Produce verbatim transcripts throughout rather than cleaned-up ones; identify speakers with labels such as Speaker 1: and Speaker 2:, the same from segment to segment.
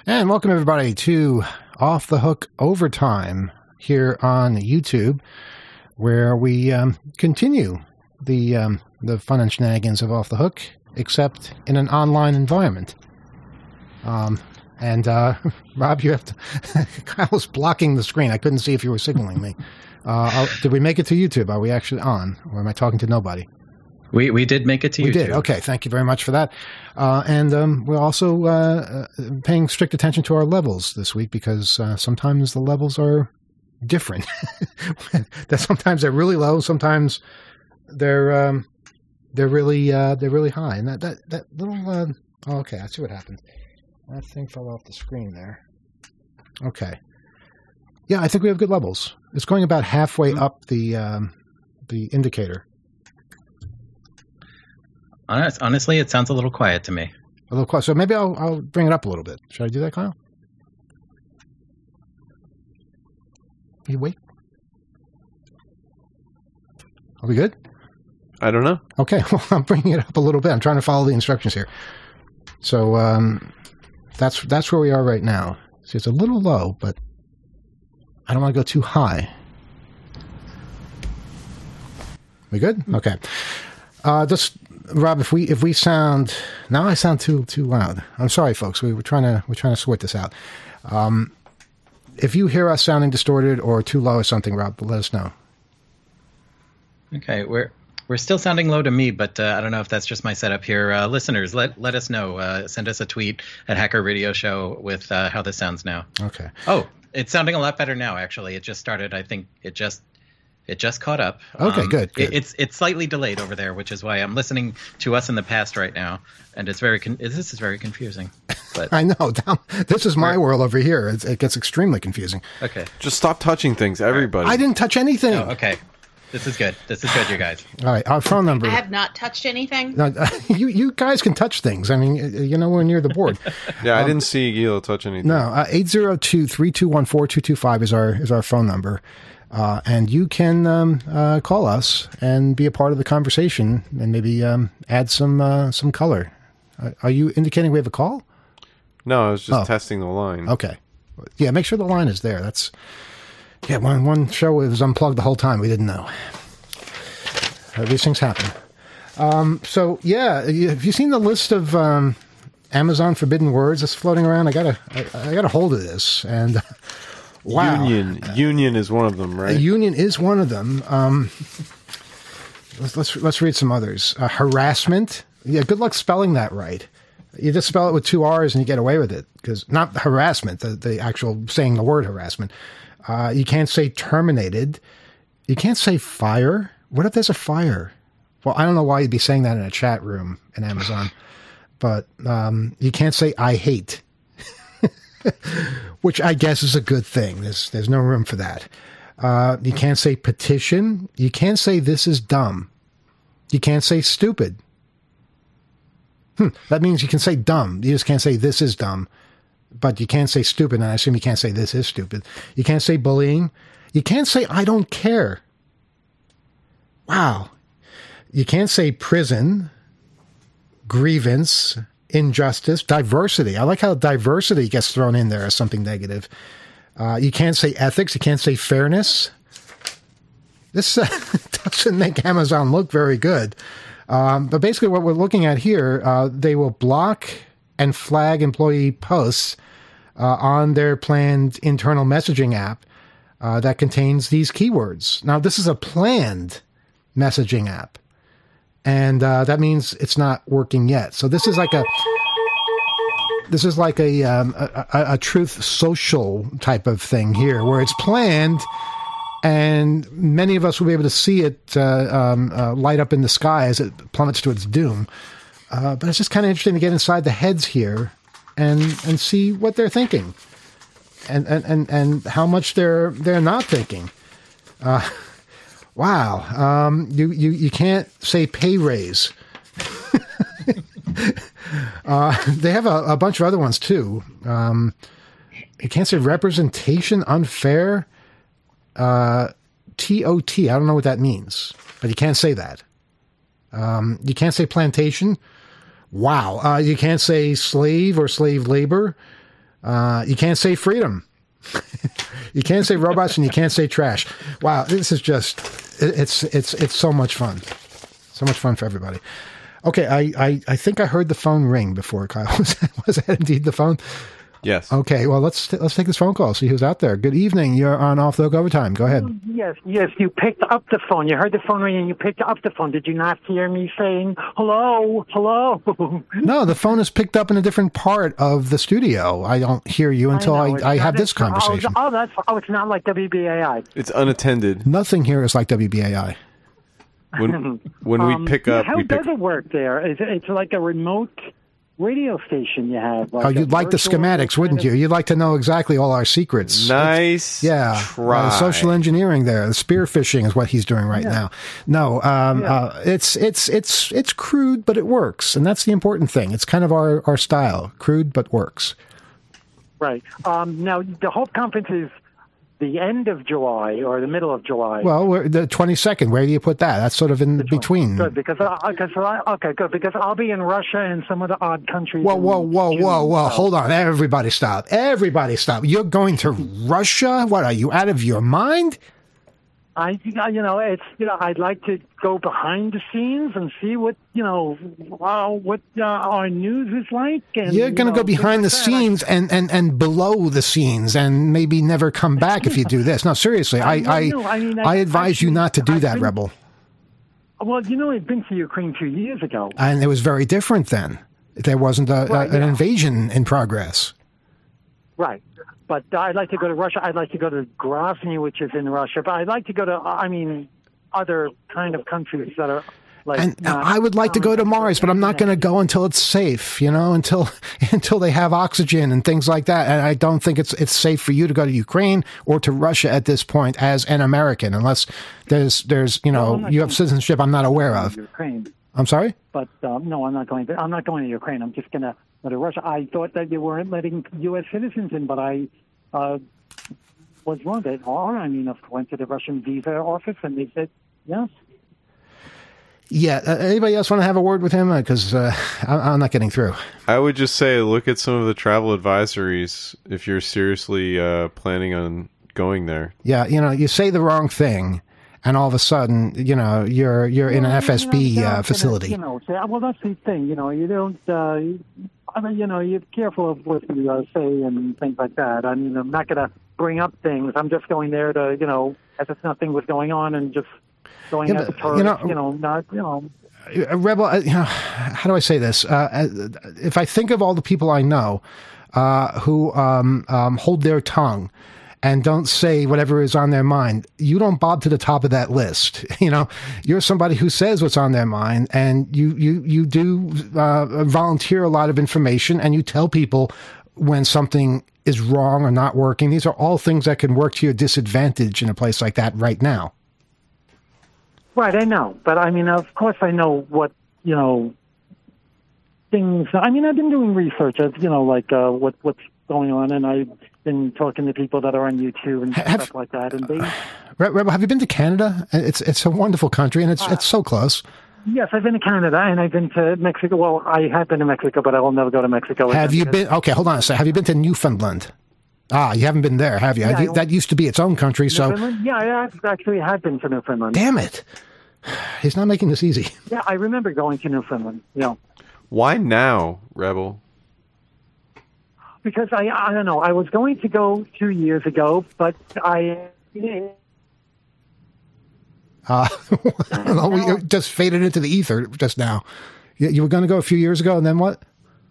Speaker 1: And welcome everybody to Off the Hook Overtime here on YouTube, where we um, continue the um, the fun and shenanigans of Off the Hook, except in an online environment. Um, and uh, Rob, you have to. Kyle was blocking the screen. I couldn't see if you were signaling me. Uh, did we make it to YouTube? Are we actually on, or am I talking to nobody?
Speaker 2: We we did make it to
Speaker 1: we
Speaker 2: YouTube.
Speaker 1: We did. Okay, thank you very much for that. Uh, and um, we're also uh, paying strict attention to our levels this week because uh, sometimes the levels are different. that sometimes they're really low, sometimes they're um, they're really uh, they're really high. And that that that little uh, oh, okay, I see what happened. That thing fell off the screen there. Okay. Yeah, I think we have good levels. It's going about halfway mm-hmm. up the um, the indicator.
Speaker 2: Honest, honestly, it sounds a little quiet to me.
Speaker 1: A little quiet. So maybe I'll I'll bring it up a little bit. Should I do that, Kyle? You wait. Are we good?
Speaker 3: I don't know.
Speaker 1: Okay, well, I'm bringing it up a little bit. I'm trying to follow the instructions here. So um, that's that's where we are right now. See, it's a little low, but I don't want to go too high. We good? Okay. Uh, just Rob, if we if we sound now, I sound too too loud. I'm sorry, folks. We were trying to we're trying to sort this out. Um, if you hear us sounding distorted or too low or something, Rob, let us know.
Speaker 2: Okay, we're we're still sounding low to me, but uh, I don't know if that's just my setup here. Uh, listeners, let let us know. Uh, send us a tweet at Hacker Radio Show with uh, how this sounds now.
Speaker 1: Okay.
Speaker 2: Oh, it's sounding a lot better now. Actually, it just started. I think it just. It just caught up.
Speaker 1: Okay,
Speaker 2: um,
Speaker 1: good. good.
Speaker 2: It, it's it's slightly delayed over there, which is why I'm listening to us in the past right now, and it's very con- this is very confusing. But
Speaker 1: I know. Down, this is my world over here. It's, it gets extremely confusing.
Speaker 2: Okay,
Speaker 3: just stop touching things, everybody.
Speaker 1: I didn't touch anything.
Speaker 2: Oh, okay, this is good. This is good, you guys.
Speaker 1: All right, our phone number.
Speaker 4: I have not touched anything.
Speaker 1: No, uh, you you guys can touch things. I mean, you know, we're near the board.
Speaker 3: yeah,
Speaker 1: um,
Speaker 3: I didn't see Gilo touch anything.
Speaker 1: No, uh, eight zero two, three two one, four two two five is our is our phone number. Uh, and you can um, uh, call us and be a part of the conversation and maybe um, add some uh, some color. Uh, are you indicating we have a call?
Speaker 3: No, I was just
Speaker 1: oh.
Speaker 3: testing the line.
Speaker 1: Okay. Yeah, make sure the line is there. That's yeah. One one show was unplugged the whole time. We didn't know. Uh, these things happen. Um, so yeah, have you seen the list of um, Amazon forbidden words that's floating around? I gotta I, I got a hold of this and. Wow.
Speaker 3: Union. Union is one of them, right?
Speaker 1: Union is one of them. Um, let's, let's let's read some others. Uh, harassment. Yeah, good luck spelling that right. You just spell it with two R's and you get away with it. Because not harassment, the, the actual saying the word harassment. Uh, you can't say terminated. You can't say fire. What if there's a fire? Well, I don't know why you'd be saying that in a chat room in Amazon. But um, you can't say I hate. Which I guess is a good thing. There's there's no room for that. Uh, you can't say petition. You can't say this is dumb. You can't say stupid. Hmm. That means you can say dumb. You just can't say this is dumb. But you can't say stupid, and I assume you can't say this is stupid. You can't say bullying. You can't say I don't care. Wow. You can't say prison, grievance, injustice, diversity. I like how diversity gets thrown in there as something negative. Uh, you can't say ethics. You can't say fairness. This uh, doesn't make Amazon look very good. Um, but basically what we're looking at here, uh, they will block and flag employee posts uh, on their planned internal messaging app uh, that contains these keywords. Now, this is a planned messaging app. And uh, that means it's not working yet. So this is like a this is like a, um, a, a a Truth Social type of thing here, where it's planned, and many of us will be able to see it uh, um, uh, light up in the sky as it plummets to its doom. Uh, but it's just kind of interesting to get inside the heads here and and see what they're thinking, and and and, and how much they're they're not thinking. Uh, Wow. Um, you, you, you can't say pay raise. uh, they have a, a bunch of other ones too. Um, you can't say representation unfair. Uh, T O T. I don't know what that means, but you can't say that. Um, you can't say plantation. Wow. Uh, you can't say slave or slave labor. Uh, you can't say freedom. You can't say robots, and you can't say trash. Wow, this is just it, it's it's it's so much fun, so much fun for everybody. Okay, I, I, I think I heard the phone ring before, Kyle. Was that, was that indeed the phone?
Speaker 3: Yes.
Speaker 1: Okay, well, let's let's take this phone call, see who's out there. Good evening. You're on Off the Hook Overtime. Go ahead.
Speaker 4: Yes, yes, you picked up the phone. You heard the phone ring and you picked up the phone. Did you not hear me saying, hello, hello?
Speaker 1: No, the phone is picked up in a different part of the studio. I don't hear you until I, I, I have this conversation.
Speaker 4: Oh, that's, oh, it's not like W B A I.
Speaker 3: It's unattended.
Speaker 1: Nothing here is like W B A I.
Speaker 3: When, when we
Speaker 4: um,
Speaker 3: pick up...
Speaker 4: How
Speaker 3: we
Speaker 4: does
Speaker 3: pick,
Speaker 4: it work there? Is it, it's like a remote radio station you have. Like
Speaker 1: oh, you'd like the schematics, wouldn't you? You'd like to know exactly all our secrets.
Speaker 3: Nice.
Speaker 1: Yeah.
Speaker 3: Try.
Speaker 1: Uh, social engineering there. The spear phishing is what he's doing right
Speaker 4: yeah.
Speaker 1: now. No, um,
Speaker 4: yeah.
Speaker 1: uh, it's it's it's it's crude, but it works, and that's the important thing. It's kind of our, our style, crude but works.
Speaker 4: Right. Um, now, the Hope Conference is the end of July or the middle of July.
Speaker 1: Well, we're, the twenty-second, where do you put that? That's sort of in between.
Speaker 4: Good, because I, because I, okay, good, because I'll be in Russia and some of the odd countries.
Speaker 1: Whoa, whoa, whoa,
Speaker 4: June,
Speaker 1: whoa, whoa!
Speaker 4: so.
Speaker 1: Hold on, everybody, stop! Everybody, stop! You're going to Russia? What are you out of your mind?
Speaker 4: I, you know, it's you know, I'd like to go behind the scenes and see what you know, uh, what uh, our news is like. And,
Speaker 1: You're going to
Speaker 4: you know,
Speaker 1: go behind the
Speaker 4: like
Speaker 1: scenes and, and, and below the scenes and maybe never come back if you do this. No, seriously, I I,
Speaker 4: I, know, I, mean,
Speaker 1: I advise
Speaker 4: actually,
Speaker 1: you not to do
Speaker 4: I've
Speaker 1: that,
Speaker 4: been,
Speaker 1: Rebel.
Speaker 4: Well, you know, I've been to Ukraine two years ago,
Speaker 1: And it was very different then. There wasn't a,
Speaker 4: Right,
Speaker 1: a, an
Speaker 4: yeah.
Speaker 1: invasion in progress.
Speaker 4: right? But I'd like to go to Russia. I'd like to go to Grozny, which is in Russia. But I'd like to go to, I mean, other kind of countries that are like.
Speaker 1: And
Speaker 4: not-
Speaker 1: I would like to go to Mars, but I'm not going to go until it's safe, you know, until until they have oxygen and things like that. And I don't think it's it's safe for you to go to Ukraine or to Russia at this point as an American, unless there's there's you know
Speaker 4: No, I'm
Speaker 1: you
Speaker 4: not
Speaker 1: have citizenship I'm not aware of.
Speaker 4: Ukraine.
Speaker 1: I'm sorry.
Speaker 4: But um, no, I'm not going. To, I'm not going to Ukraine. I'm just going to go to Russia. I thought that you weren't letting U S citizens in, but I uh, was wrong. They are. I mean, I went to the Russian visa office, and they said yes.
Speaker 1: Yeah. Uh, anybody else want to have a word with him? Because uh, I'm, I'm not getting through.
Speaker 3: I would just say look at some of the travel advisories if you're seriously uh, planning on going there.
Speaker 1: Yeah. You know, you say the wrong thing, and all of a sudden, you know, you're you're in an
Speaker 4: Well,
Speaker 1: F S B
Speaker 4: you know,
Speaker 1: uh, facility.
Speaker 4: You know, say, well, that's the thing. You know, you don't. Uh, I mean, you know, you're careful of what you uh, say and things like that. I mean, I'm not going to bring up things. I'm just going there to, you know, as if nothing was going on and just going
Speaker 1: Yeah,
Speaker 4: as a
Speaker 1: but,
Speaker 4: tourist.
Speaker 1: you know-
Speaker 4: You know, not. You know.
Speaker 1: A Rebel, uh, you know, how do I say this? Uh, if I think of all the people I know uh, who um, um, hold their tongue and don't say whatever is on their mind, you don't bob to the top of that list. You know, you're somebody who says what's on their mind, and you you you do uh, volunteer a lot of information, and you tell people when something is wrong or not working. These are all things that can work to your disadvantage in a place like that right now.
Speaker 4: Right, I know, but I mean, of course, I know what you know. Things. I mean, I've been doing research. Of, you know, like uh, what what's going on, and I've been talking to people that are on YouTube and
Speaker 1: Have-
Speaker 4: stuff like that. And they,
Speaker 1: Re- Rebel, have you been to Canada? It's it's a wonderful country, and it's it's so close.
Speaker 4: yes, I've been to Canada and I've been to Mexico. Well, I have been to Mexico, but I will never go to Mexico.
Speaker 1: Have
Speaker 4: again
Speaker 1: you
Speaker 4: because-
Speaker 1: been? Okay, hold on a second. Have you been to Newfoundland? Ah, you haven't been there, have you?
Speaker 4: Yeah, I-
Speaker 1: that used to be its own country. So,
Speaker 4: Newfoundland? Yeah, I act- actually have been to Newfoundland.
Speaker 1: damn it, he's not making this easy.
Speaker 4: Yeah, I remember going to Newfoundland. You know,
Speaker 3: Why now, Rebel?
Speaker 4: because I I don't know. I was going to go two years ago, but I.
Speaker 1: Uh, well, we just faded into the ether just now. You, you were going to go a few years ago, and then what?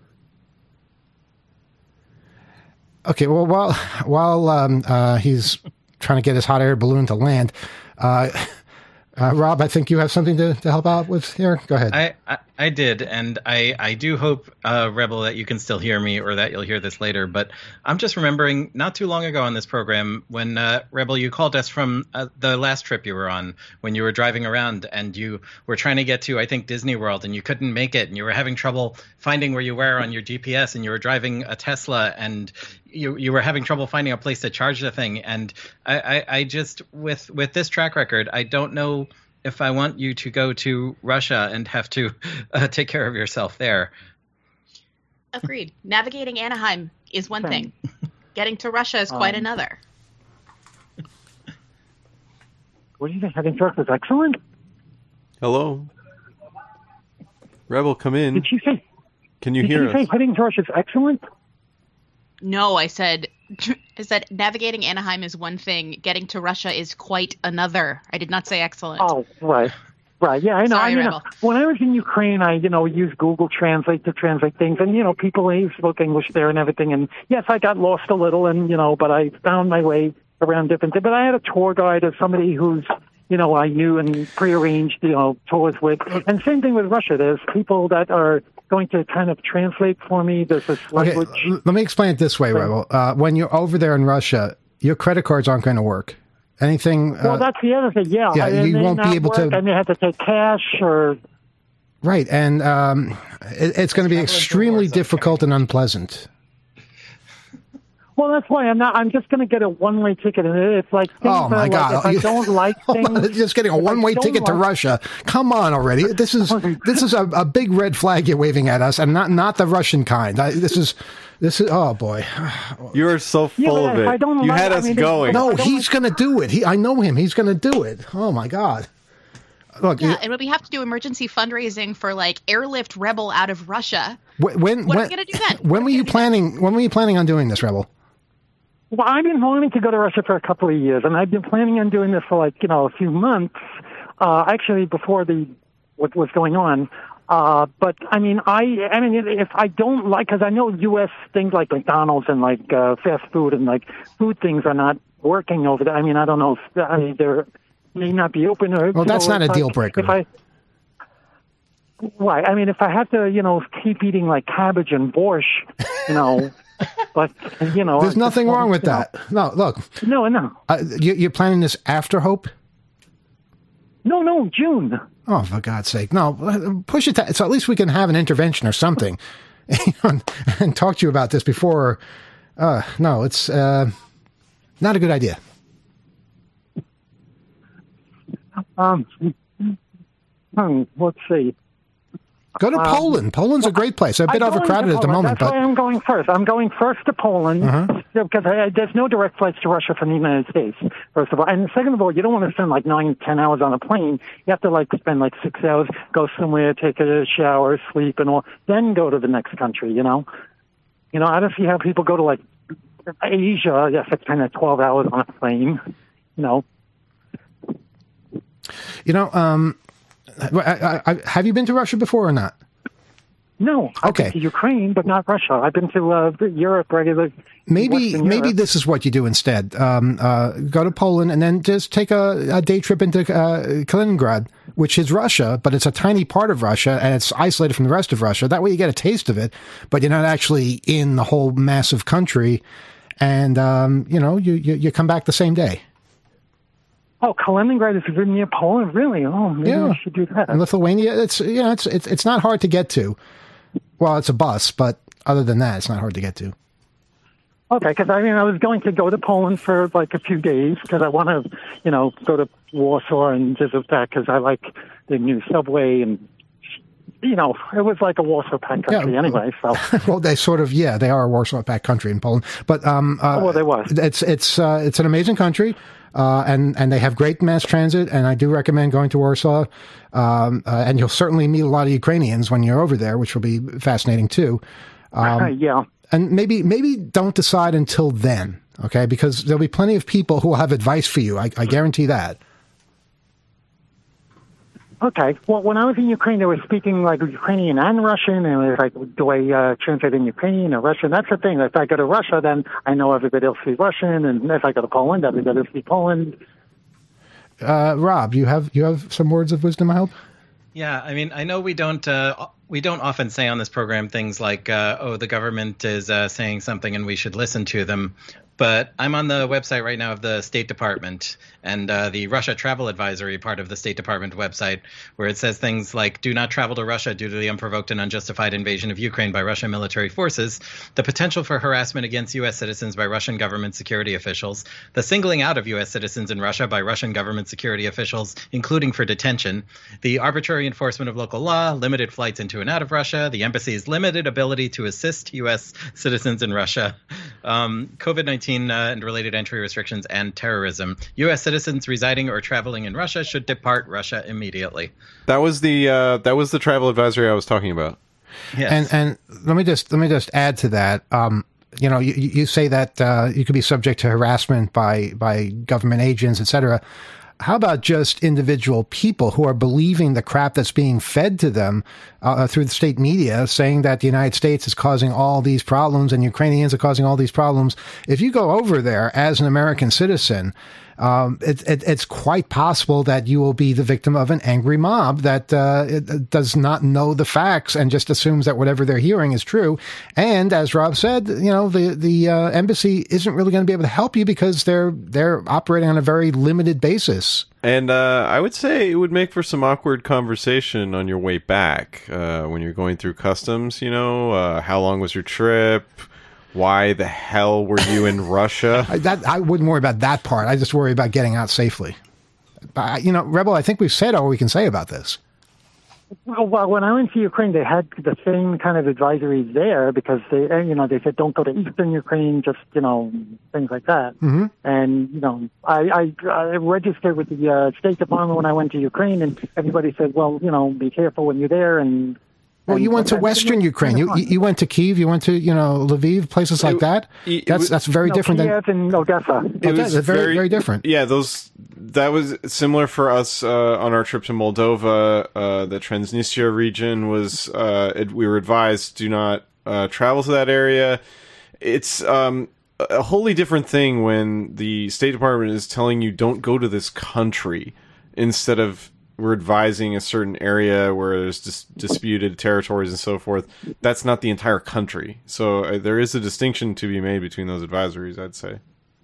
Speaker 1: Okay, well, while while um, uh, he's trying to get his hot air balloon to land, uh, uh, Rob, I think you have something to, to help out with here. Go ahead.
Speaker 2: I, I, I did, and I, I do hope, uh, Rebel, that you can still hear me or that you'll hear this later. But I'm just remembering not too long ago on this program when, uh, Rebel, you called us from uh, the last trip you were on when you were driving around and you were trying to get to, I think, Disney World, and you couldn't make it, and you were having trouble finding where you were on your G P S, and you were driving a Tesla, and you you were having trouble finding a place to charge the thing. And I, I, I just, with with this track record, I don't know if I want you to go to Russia and have to uh, take care of yourself there.
Speaker 5: Agreed. Navigating Anaheim is one
Speaker 4: Same.
Speaker 5: thing. Getting to Russia is quite
Speaker 4: Um,
Speaker 5: another.
Speaker 4: What do you think? Heading to Russia is excellent?
Speaker 3: Hello, Rebel, come in.
Speaker 4: Did she say?
Speaker 3: Can you
Speaker 4: Did
Speaker 3: hear
Speaker 4: she say
Speaker 3: us?
Speaker 4: heading to Russia is excellent?
Speaker 5: No, I said I said navigating Anaheim is one thing. Getting to Russia is quite another. I did not say excellent.
Speaker 4: Oh, right. Right. Yeah, I know.
Speaker 5: Sorry,
Speaker 4: I mean,
Speaker 5: Rebel.
Speaker 4: when I was in Ukraine, I, you know, used Google Translate to translate things, and you know, people they spoke English there and everything. And yes, I got lost a little, and you know, but I found my way around different things. But I had a tour guide or somebody who's, you know, I knew and prearranged, you know, tours with. And same thing with Russia. There's people that are going to kind of translate for me. There's this
Speaker 1: Okay,
Speaker 4: language.
Speaker 1: l- let me explain it this way, Rebel. Uh, when you're over there in Russia, your credit cards aren't going to work. Anything?
Speaker 4: Well,
Speaker 1: uh,
Speaker 4: that's the other thing. Yeah,
Speaker 1: yeah,
Speaker 4: I
Speaker 1: you
Speaker 4: may
Speaker 1: won't be
Speaker 4: not
Speaker 1: able to-
Speaker 4: work. I may have to take cash or.
Speaker 1: right, and um, it, it's going to be extremely
Speaker 2: Warsaw,
Speaker 1: difficult and unpleasant.
Speaker 4: Well, that's why I'm not. I'm just going to get a one-way ticket, and it's like things
Speaker 1: Oh my
Speaker 4: are
Speaker 1: God!
Speaker 4: Like, if I don't like things,
Speaker 1: Just getting a
Speaker 4: if I
Speaker 1: one-way
Speaker 4: don't
Speaker 1: ticket to
Speaker 4: like-
Speaker 1: Russia. Come on already! This is this is a, a big red flag you're waving at us, and not not the Russian kind. I, this is this is oh boy.
Speaker 3: You are so
Speaker 4: Yeah,
Speaker 3: full
Speaker 4: but
Speaker 3: of
Speaker 4: if I
Speaker 3: it.
Speaker 4: don't
Speaker 3: You
Speaker 4: like-
Speaker 3: had
Speaker 4: I
Speaker 3: us
Speaker 4: mean,
Speaker 3: going.
Speaker 1: No,
Speaker 4: I don't
Speaker 1: he's going to do it. He, I know him. He's going to do it. Oh my God! Look,
Speaker 5: Yeah, and when we have to do emergency fundraising for like airlift Rebel out of Russia,
Speaker 1: when when
Speaker 5: what are
Speaker 1: when,
Speaker 5: we gonna do then?
Speaker 1: when
Speaker 5: What are
Speaker 1: were
Speaker 5: we
Speaker 1: you
Speaker 5: gonna do
Speaker 1: planning? When were you planning on doing this, Rebel?
Speaker 4: Well, I've been wanting to go to Russia for a couple of years, and I've been planning on doing this for like you know a few months. Uh, actually, before the what was going on. Uh, but I mean, I I mean, if I don't like, because I know U S things like McDonald's and like uh, fast food and like food things are not working over there. I mean, I don't know. If, I mean, they're may not be open. Or,
Speaker 1: Well,
Speaker 4: you
Speaker 1: that's
Speaker 4: know,
Speaker 1: not a
Speaker 4: if I-
Speaker 1: deal breaker.
Speaker 4: If I Why? I mean, if I have to, you know, keep eating like cabbage and borscht, you know, but you know,
Speaker 1: There's
Speaker 4: I
Speaker 1: nothing
Speaker 4: just
Speaker 1: wrong
Speaker 4: want-
Speaker 1: with that. No, look,
Speaker 4: No, no,
Speaker 1: uh, you, you're planning this after Hope.
Speaker 4: no, no, June.
Speaker 1: Oh, for God's sake. No, push it. To, so at least we can have an intervention or something and, and talk to you about this before. Uh, no, it's uh, not a good idea.
Speaker 4: Um, hmm, let's see.
Speaker 1: Go to
Speaker 4: Um,
Speaker 1: Poland. Poland's a great place. They're a bit
Speaker 4: I'm going
Speaker 1: overcrowded
Speaker 4: to
Speaker 1: at the
Speaker 4: Poland.
Speaker 1: moment,
Speaker 4: That's
Speaker 1: but
Speaker 4: why I'm going first. I'm going first to Poland
Speaker 1: Uh-huh.
Speaker 4: because I, there's no direct flights to Russia from the United States, first of all. And second of all, you don't want to spend like nine, ten hours on a plane. You have to like spend like six hours, go somewhere, take a shower, sleep, and all, then go to the next country, you know? You know, I don't see how people go to like Asia. Yes, it's kind of twelve hours on a plane, you know?
Speaker 1: you know, um, I, I, I, have you been to Russia before or not?
Speaker 4: No, I've
Speaker 1: Okay.
Speaker 4: been to Ukraine, but not Russia. I've been to uh, Europe, regular.
Speaker 1: Maybe
Speaker 4: Western
Speaker 1: maybe
Speaker 4: Europe.
Speaker 1: this is what you do instead. Um, uh, go to Poland and then just take a, a day trip into uh, Kaliningrad, which is Russia, but it's a tiny part of Russia and it's isolated from the rest of Russia. That way you get a taste of it, but you're not actually in the whole massive country. And, um, you know, you, you, you come back the same day.
Speaker 4: Oh, Kaliningrad is near Poland, really? Oh, maybe
Speaker 1: Yeah.
Speaker 4: we should do that.
Speaker 1: And Lithuania, it's, you know, it's, it's, it's not hard to get to. Well, it's a bus, but other than that, it's not hard to get to.
Speaker 4: Okay, because I mean, I was going to go to Poland for like a few days because I want to, you know, go to Warsaw and visit that because I like the new subway and, you know, it was like a Warsaw Pact country
Speaker 1: Yeah.
Speaker 4: anyway. So,
Speaker 1: Well, they sort of, yeah, they are a Warsaw Pact country in Poland, but um, uh,
Speaker 4: Oh, well, they was.
Speaker 1: It's it's uh, it's an amazing country, uh, and and they have great mass transit, and I do recommend going to Warsaw, um, uh, and you'll certainly meet a lot of Ukrainians when you're over there, which will be fascinating too. Um,
Speaker 4: yeah.
Speaker 1: and maybe maybe don't decide until then, okay? Because there'll be plenty of people who will have advice for you. I, I guarantee that.
Speaker 4: Okay. Well, when I was in Ukraine, they were speaking like Ukrainian and Russian, and it was like, do I uh, translate in Ukrainian or Russian? That's the thing. If I go to Russia, then I know everybody will speak Russian, and if I go to Poland, everybody will speak Poland.
Speaker 1: Uh, Rob, you have you have some words of wisdom, I hope.
Speaker 2: Yeah, I mean, I know we don't uh, we don't often say on this program things like, uh, "Oh, the government is uh, saying something and we should listen to them." But I'm on the website right now of the State Department and uh, the Russia Travel Advisory part of the State Department website, where it says things like, do not travel to Russia due to the unprovoked and unjustified invasion of Ukraine by Russian military forces, the potential for harassment against U S citizens by Russian government security officials, the singling out of U S citizens in Russia by Russian government security officials, including for detention, the arbitrary enforcement of local law, limited flights into and out of Russia, the embassy's limited ability to assist U S citizens in Russia, um, COVID nineteen uh, and related entry restrictions, and terrorism. U S citizens residing or traveling in Russia should depart Russia immediately.
Speaker 3: That was the uh, that was the travel advisory I was talking about.
Speaker 2: Yes.
Speaker 1: And and let me just let me just add to that. Um, you know, you, you say that uh, you could be subject to harassment by by government agents, et cetera. How about just individual people who are believing the crap that's being fed to them uh, through the state media, saying that the United States is causing all these problems and Ukrainians are causing all these problems? If you go over there as an American citizen, um, it, it, it's quite possible that you will be the victim of an angry mob that uh, it does not know the facts and just assumes that whatever they're hearing is true. And as Rob said, you know, the the uh, embassy isn't really going to be able to help you because they're they're operating on a very limited basis.
Speaker 3: And uh, I would say it would make for some awkward conversation on your way back uh, when you're going through customs. You know, uh, how long was your trip? Why the hell were you in Russia?
Speaker 1: I, that, I wouldn't worry about that part. I just worry about getting out safely. But, you know, Rebel, I think we've said all we can say about this.
Speaker 4: Well, well, when I went to Ukraine, they had the same kind of advisories there because they, you know, they said don't go to eastern Ukraine, just you know, things like that.
Speaker 1: Mm-hmm.
Speaker 4: And you know, I, I, I registered with the uh, State Department when I went to Ukraine, and everybody said, well, you know, be careful when you're there. And
Speaker 1: well, you went to Western Ukraine. You you went to Kyiv. You went to you know Lviv, places like that.
Speaker 3: It, it
Speaker 1: that's
Speaker 3: was,
Speaker 1: that's very
Speaker 4: no,
Speaker 1: different
Speaker 4: Kiev
Speaker 1: than
Speaker 4: and Odessa.
Speaker 3: It
Speaker 1: okay,
Speaker 3: was
Speaker 1: very,
Speaker 3: very
Speaker 1: very different.
Speaker 3: Yeah, those that was similar for us uh, on our trip to Moldova. Uh, the Transnistria region was uh, it, we were advised do not uh, travel to that area. It's um, a wholly different thing when the State Department is telling you don't go to this country instead of we're advising a certain area where there's dis- disputed territories and so forth. That's not the entire country. So uh, there is a distinction to be made between those advisories, I'd say.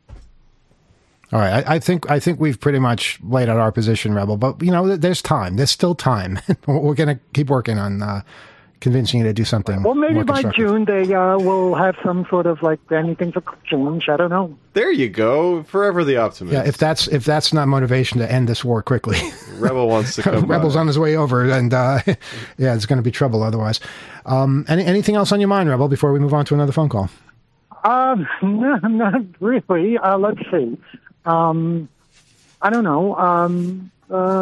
Speaker 1: All right, I, I think I think we've pretty much laid out our position, Rebel. But you know, there's time. There's still time. We're going to keep working on uh, convincing you to do something.
Speaker 4: Well, maybe
Speaker 1: more
Speaker 4: by
Speaker 1: constructive.
Speaker 4: June they uh, will have some sort of like anything for change. I don't know.
Speaker 3: There you go. Forever the optimist.
Speaker 1: Yeah, if that's if that's not motivation to end this war quickly,
Speaker 3: Rebel wants to come.
Speaker 1: Rebel's
Speaker 3: by.
Speaker 1: on his way over, and uh, yeah, it's going to be trouble otherwise. Um, any, anything else on your mind, Rebel? Before we move on to another phone call.
Speaker 4: Um, no, not really. Uh, let's see. Um, I don't know. Um, uh,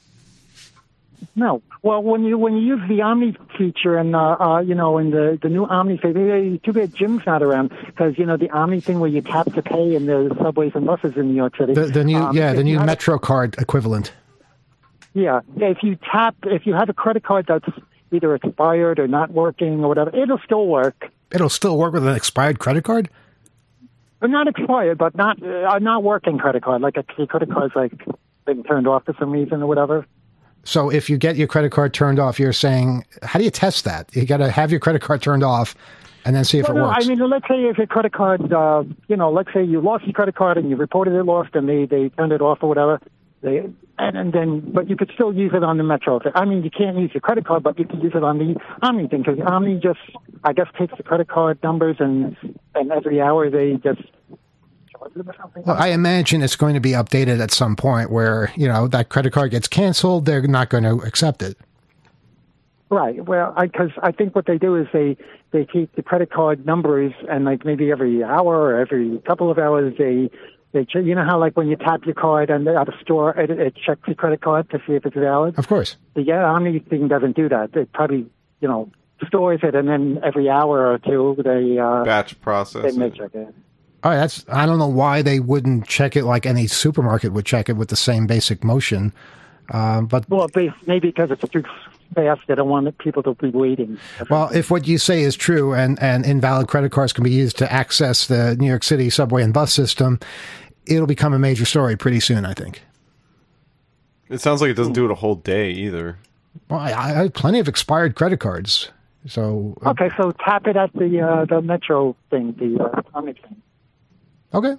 Speaker 4: no. Well, when you when you use the Omni feature and uh, uh, you know, in the the new Omni, say, too bad Jim's not around because you know the Omni thing where you tap to pay in the subways and buses in New York City.
Speaker 1: The, the new
Speaker 4: um,
Speaker 1: yeah, the new
Speaker 4: a,
Speaker 1: Metro card equivalent.
Speaker 4: Yeah, if you tap, if you have a credit card that's either expired or not working or whatever, it'll still work.
Speaker 1: It'll still work with an expired credit card?
Speaker 4: Or not expired, but not uh, not working credit card. Like a credit card's like been turned off for some reason or whatever.
Speaker 1: So if you get your credit card turned off, you're saying, how do you test that? You got to have your credit card turned off and then see if
Speaker 4: well,
Speaker 1: it
Speaker 4: no,
Speaker 1: works.
Speaker 4: I mean, let's say if your credit card, uh, you know, let's say you lost your credit card and you reported it lost and they, they turned it off or whatever. They and, and then, but you could still use it on the Metro. I mean, you can't use your credit card, but you can use it on the Omni thing because Omni just, I guess, takes the credit card numbers and and every hour they just.
Speaker 1: Well, I imagine it's going to be updated at some point where, you know, that credit card gets canceled. They're not going to accept it.
Speaker 4: Right. Well, because I, I think what they do is they, they keep the credit card numbers and like maybe every hour or every couple of hours they, they you know how like when you tap your card and at a store, it, it checks your credit card to see if it's valid?
Speaker 1: Of course.
Speaker 4: The yeah, Omni thing doesn't do that. It probably, you know, stores it and then every hour or two they... Uh,
Speaker 3: Batch process.
Speaker 4: They may check it.
Speaker 1: All right, that's, I don't know why they wouldn't check it like any supermarket would check it with the same basic motion. Uh, but
Speaker 4: well, maybe because it's too fast, they don't want people to be waiting.
Speaker 1: Well, if what you say is true and, and invalid credit cards can be used to access the New York City subway and bus system, it'll become a major story pretty soon, I think.
Speaker 3: It sounds like it doesn't do it a whole day either.
Speaker 1: Well, I, I have plenty of expired credit cards. So
Speaker 4: okay, so tap it at the uh, the Metro thing, the uh, Omni thing.
Speaker 1: Okay.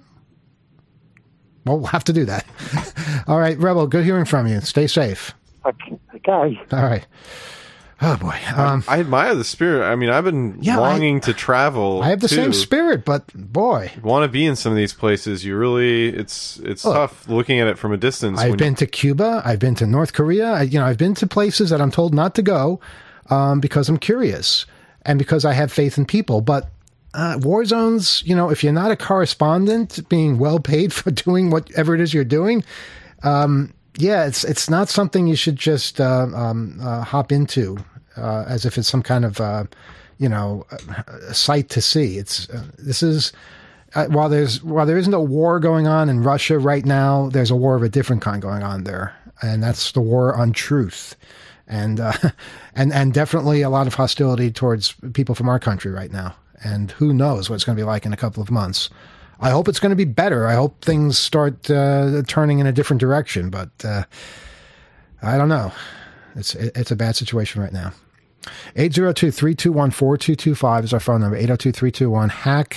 Speaker 1: Well, we'll have to do that. All right, Rebel, good hearing from you. Stay safe.
Speaker 4: Okay. okay.
Speaker 1: All right. Oh, boy. Um,
Speaker 3: I admire the spirit. I mean, I've been
Speaker 1: Yeah,
Speaker 3: longing
Speaker 1: I-
Speaker 3: to travel.
Speaker 1: I have the
Speaker 3: too.
Speaker 1: same spirit, but boy,
Speaker 3: Want to be in some of these places. You really, it's it's
Speaker 1: Look,
Speaker 3: tough looking at it from a distance.
Speaker 1: I've
Speaker 3: when
Speaker 1: been to Cuba. I've been to North Korea. I, you know, I've been to places that I'm told not to go um, because I'm curious and because I have faith in people. But uh, war zones, you know, if you're not a correspondent being well paid for doing whatever it is you're doing, um, yeah, it's it's not something you should just uh, um, uh, hop into uh, as if it's some kind of, uh, you know, a sight to see. It's uh, this is. Uh, while there's while there isn't a war going on in Russia right now, there's a war of a different kind going on there, and that's the war on truth, and uh, and and definitely a lot of hostility towards people from our country right now. And who knows what it's going to be like in a couple of months? I hope it's going to be better. I hope things start uh, turning in a different direction, but uh, I don't know. It's it's a bad situation right now. eight zero two, three two one, four two two five is our phone number. eight zero two, three two one, hack.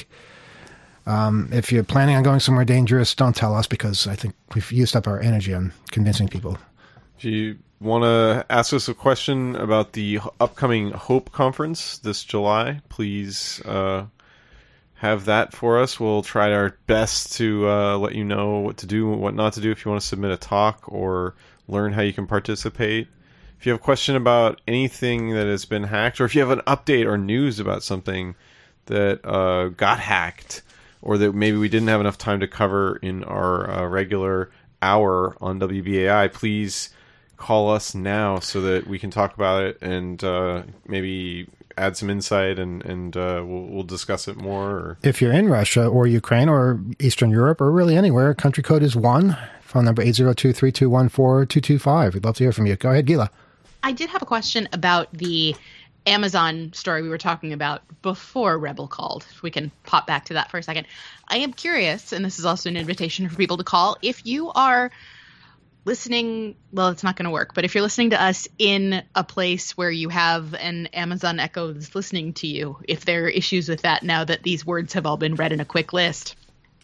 Speaker 1: Um, if you're planning on going somewhere dangerous, don't tell us because I think we've used up our energy on convincing people.
Speaker 3: If you want to ask us a question about the upcoming HOPE conference this July, please uh, have that for us. We'll try our best to uh, let you know what to do and what not to do if you want to submit a talk or learn how you can participate. If you have a question about anything that has been hacked, or if you have an update or news about something that uh, got hacked, or that maybe we didn't have enough time to cover in our uh, regular hour on W B A I, please call us now so that we can talk about it and uh, maybe add some insight and, and uh, we'll, we'll discuss it more. Or...
Speaker 1: If you're in Russia or Ukraine or Eastern Europe or really anywhere, country code is one. Phone number eight zero two, three two one, four two two five. We'd love to hear from you. Go ahead, Gila.
Speaker 5: I did have a question about the Amazon story we were talking about before Rebel called. We can pop back to that for a second. I am curious, and this is also an invitation for people to call, if you are listening, well, it's not going to work, but if you're listening to us in a place where you have an Amazon Echo that's listening to you, if there are issues with that now that these words have all been read in a quick list.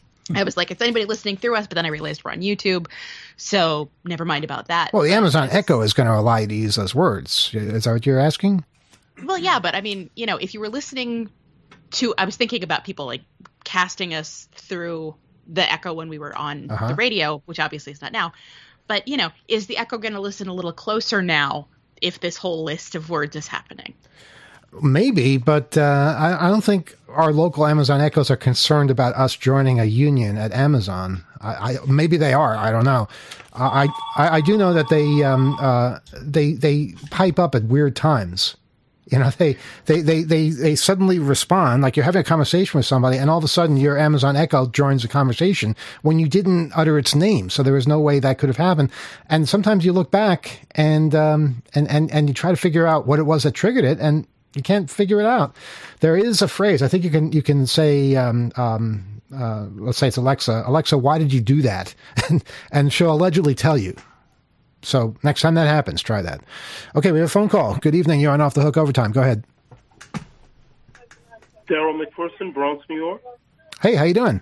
Speaker 5: I was like, is anybody listening through us? But then I realized we're on YouTube, so never mind about that.
Speaker 1: Well, the Amazon Echo is going to allow you to use those words. Is that what you're asking?
Speaker 5: Well, yeah, but I mean, you know, if you were listening to, I was thinking about people like casting us through the Echo when we were on
Speaker 1: Uh-huh.
Speaker 5: the radio, which obviously is not now. But, you know, is the Echo going to listen a little closer now if this whole list of words is happening?
Speaker 1: Maybe, but uh, I, I don't think our local Amazon Echoes are concerned about us joining a union at Amazon. I, I, maybe they are. I don't know. I I, I do know that they um, uh, they they pipe up at weird times. You know, they, they, they, they, they suddenly respond, like you're having a conversation with somebody, and all of a sudden your Amazon Echo joins the conversation when you didn't utter its name. So there was no way that could have happened. And sometimes you look back and, um, and, and, and you try to figure out what it was that triggered it, and you can't figure it out. There is a phrase, I think you can, you can say, um, um, uh, let's say it's Alexa, Alexa, why did you do that? and, and she'll allegedly tell you. So next time that happens, try that. Okay, we have a phone call. Good evening. You're on Off the Hook Overtime. Go ahead.
Speaker 6: Daryl McPherson, Bronx, New York.
Speaker 1: Hey, how you doing?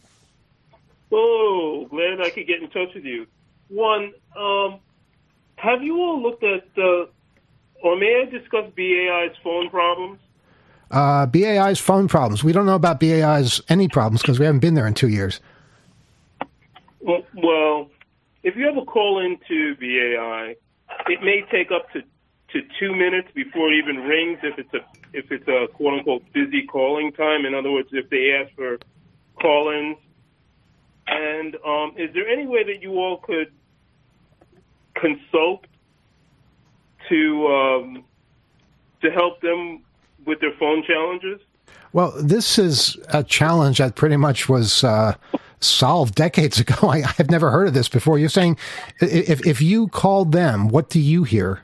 Speaker 6: Oh, glad I could get in touch with you. One, um, have you all looked at, uh, or may I discuss B A I's phone problems?
Speaker 1: Uh, B A I's phone problems. We don't know about B A I's any problems because we haven't been there in two years.
Speaker 6: Well, well if you ever call into B A I, it may take up to, to two minutes before it even rings if it's a if it's a quote unquote busy calling time. In other words, if they ask for call-ins. And um, is there any way that you all could consult to um, to help them with their phone challenges?
Speaker 1: Well, this is a challenge that pretty much was uh, solved decades ago. I, I've never heard of this before. You're saying if if you called them, what do you hear?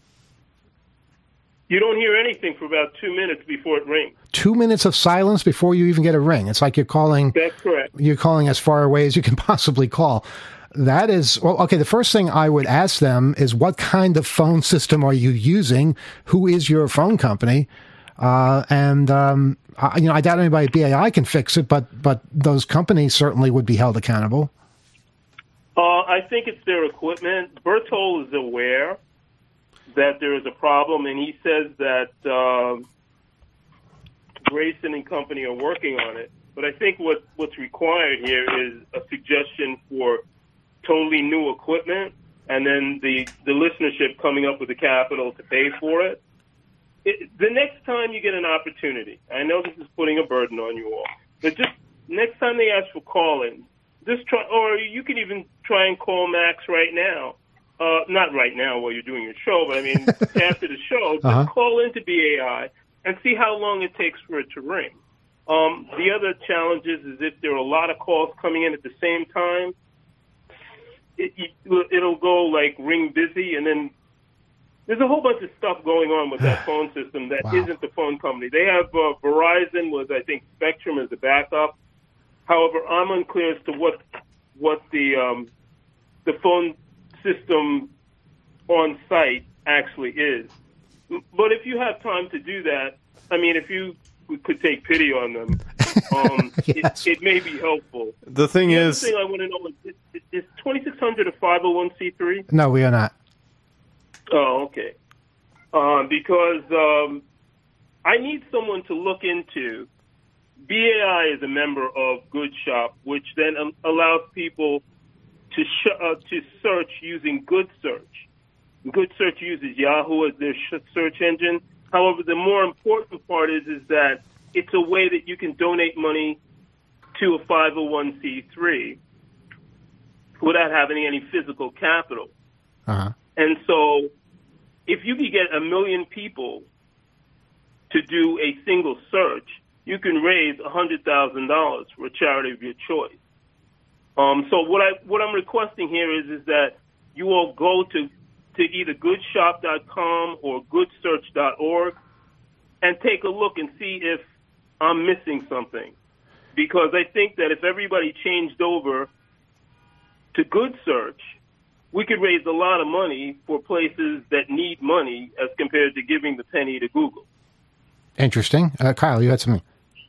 Speaker 6: You don't hear anything for about two minutes before it rings.
Speaker 1: Two minutes of silence before you even get a ring. It's like you're calling.
Speaker 6: That's correct.
Speaker 1: You're calling as far away as you can possibly call. That is, well, okay, the first thing I would ask them is what kind of phone system are you using? Who is your phone company? Uh, and, um, I, you know, I doubt anybody at B A I can fix it, but, but those companies certainly would be held accountable.
Speaker 6: Uh, I think it's their equipment. Bertol is aware that there is a problem, and he says that uh, Grayson and company are working on it. But I think what, what's required here is a suggestion for totally new equipment, and then the, the listenership coming up with the capital to pay for it. it. The next time you get an opportunity, I know this is putting a burden on you all, but just next time they ask for call-in, just try, or you can even try and call Max right now. Uh, not right now while you're doing your show, but I mean after the show, just
Speaker 1: uh-huh.
Speaker 6: call into B A I and see how long it takes for it to ring. Um, the other challenge is, is if there are a lot of calls coming in at the same time, it, it, it'll go like ring busy, and then there's a whole bunch of stuff going on with that phone system that
Speaker 1: wow.
Speaker 6: isn't the phone company. They have uh, Verizon with, I think, Spectrum as a backup. However, I'm unclear as to what what the um, the phone system on site actually is. But if you have time to do that, I mean, if you could take pity on them, um,
Speaker 1: yes.
Speaker 6: it, it may be helpful.
Speaker 3: The thing
Speaker 6: the
Speaker 3: is,
Speaker 6: other thing I want to know is, is, is twenty-six hundred a five oh one c three?
Speaker 1: No, we are not.
Speaker 6: Oh, okay. Um, because um, I need someone to look into. B A I is a member of Good Shop, which then um, allows people to sh- uh, to search using Good Search. Good Search uses Yahoo as their sh- search engine. However, the more important part is is that it's a way that you can donate money to a five oh one c three without having any physical capital.
Speaker 1: Uh-huh.
Speaker 6: And so if you could get a million people to do a single search, you can raise one hundred thousand dollars for a charity of your choice. Um, so what, I, what I'm requesting here is, is that you all go to, to either good shop dot com or good search dot org and take a look and see if I'm missing something. Because I think that if everybody changed over to Good Search, we could raise a lot of money for places that need money as compared to giving the penny to Google.
Speaker 1: Interesting. Uh, Kyle, you had something.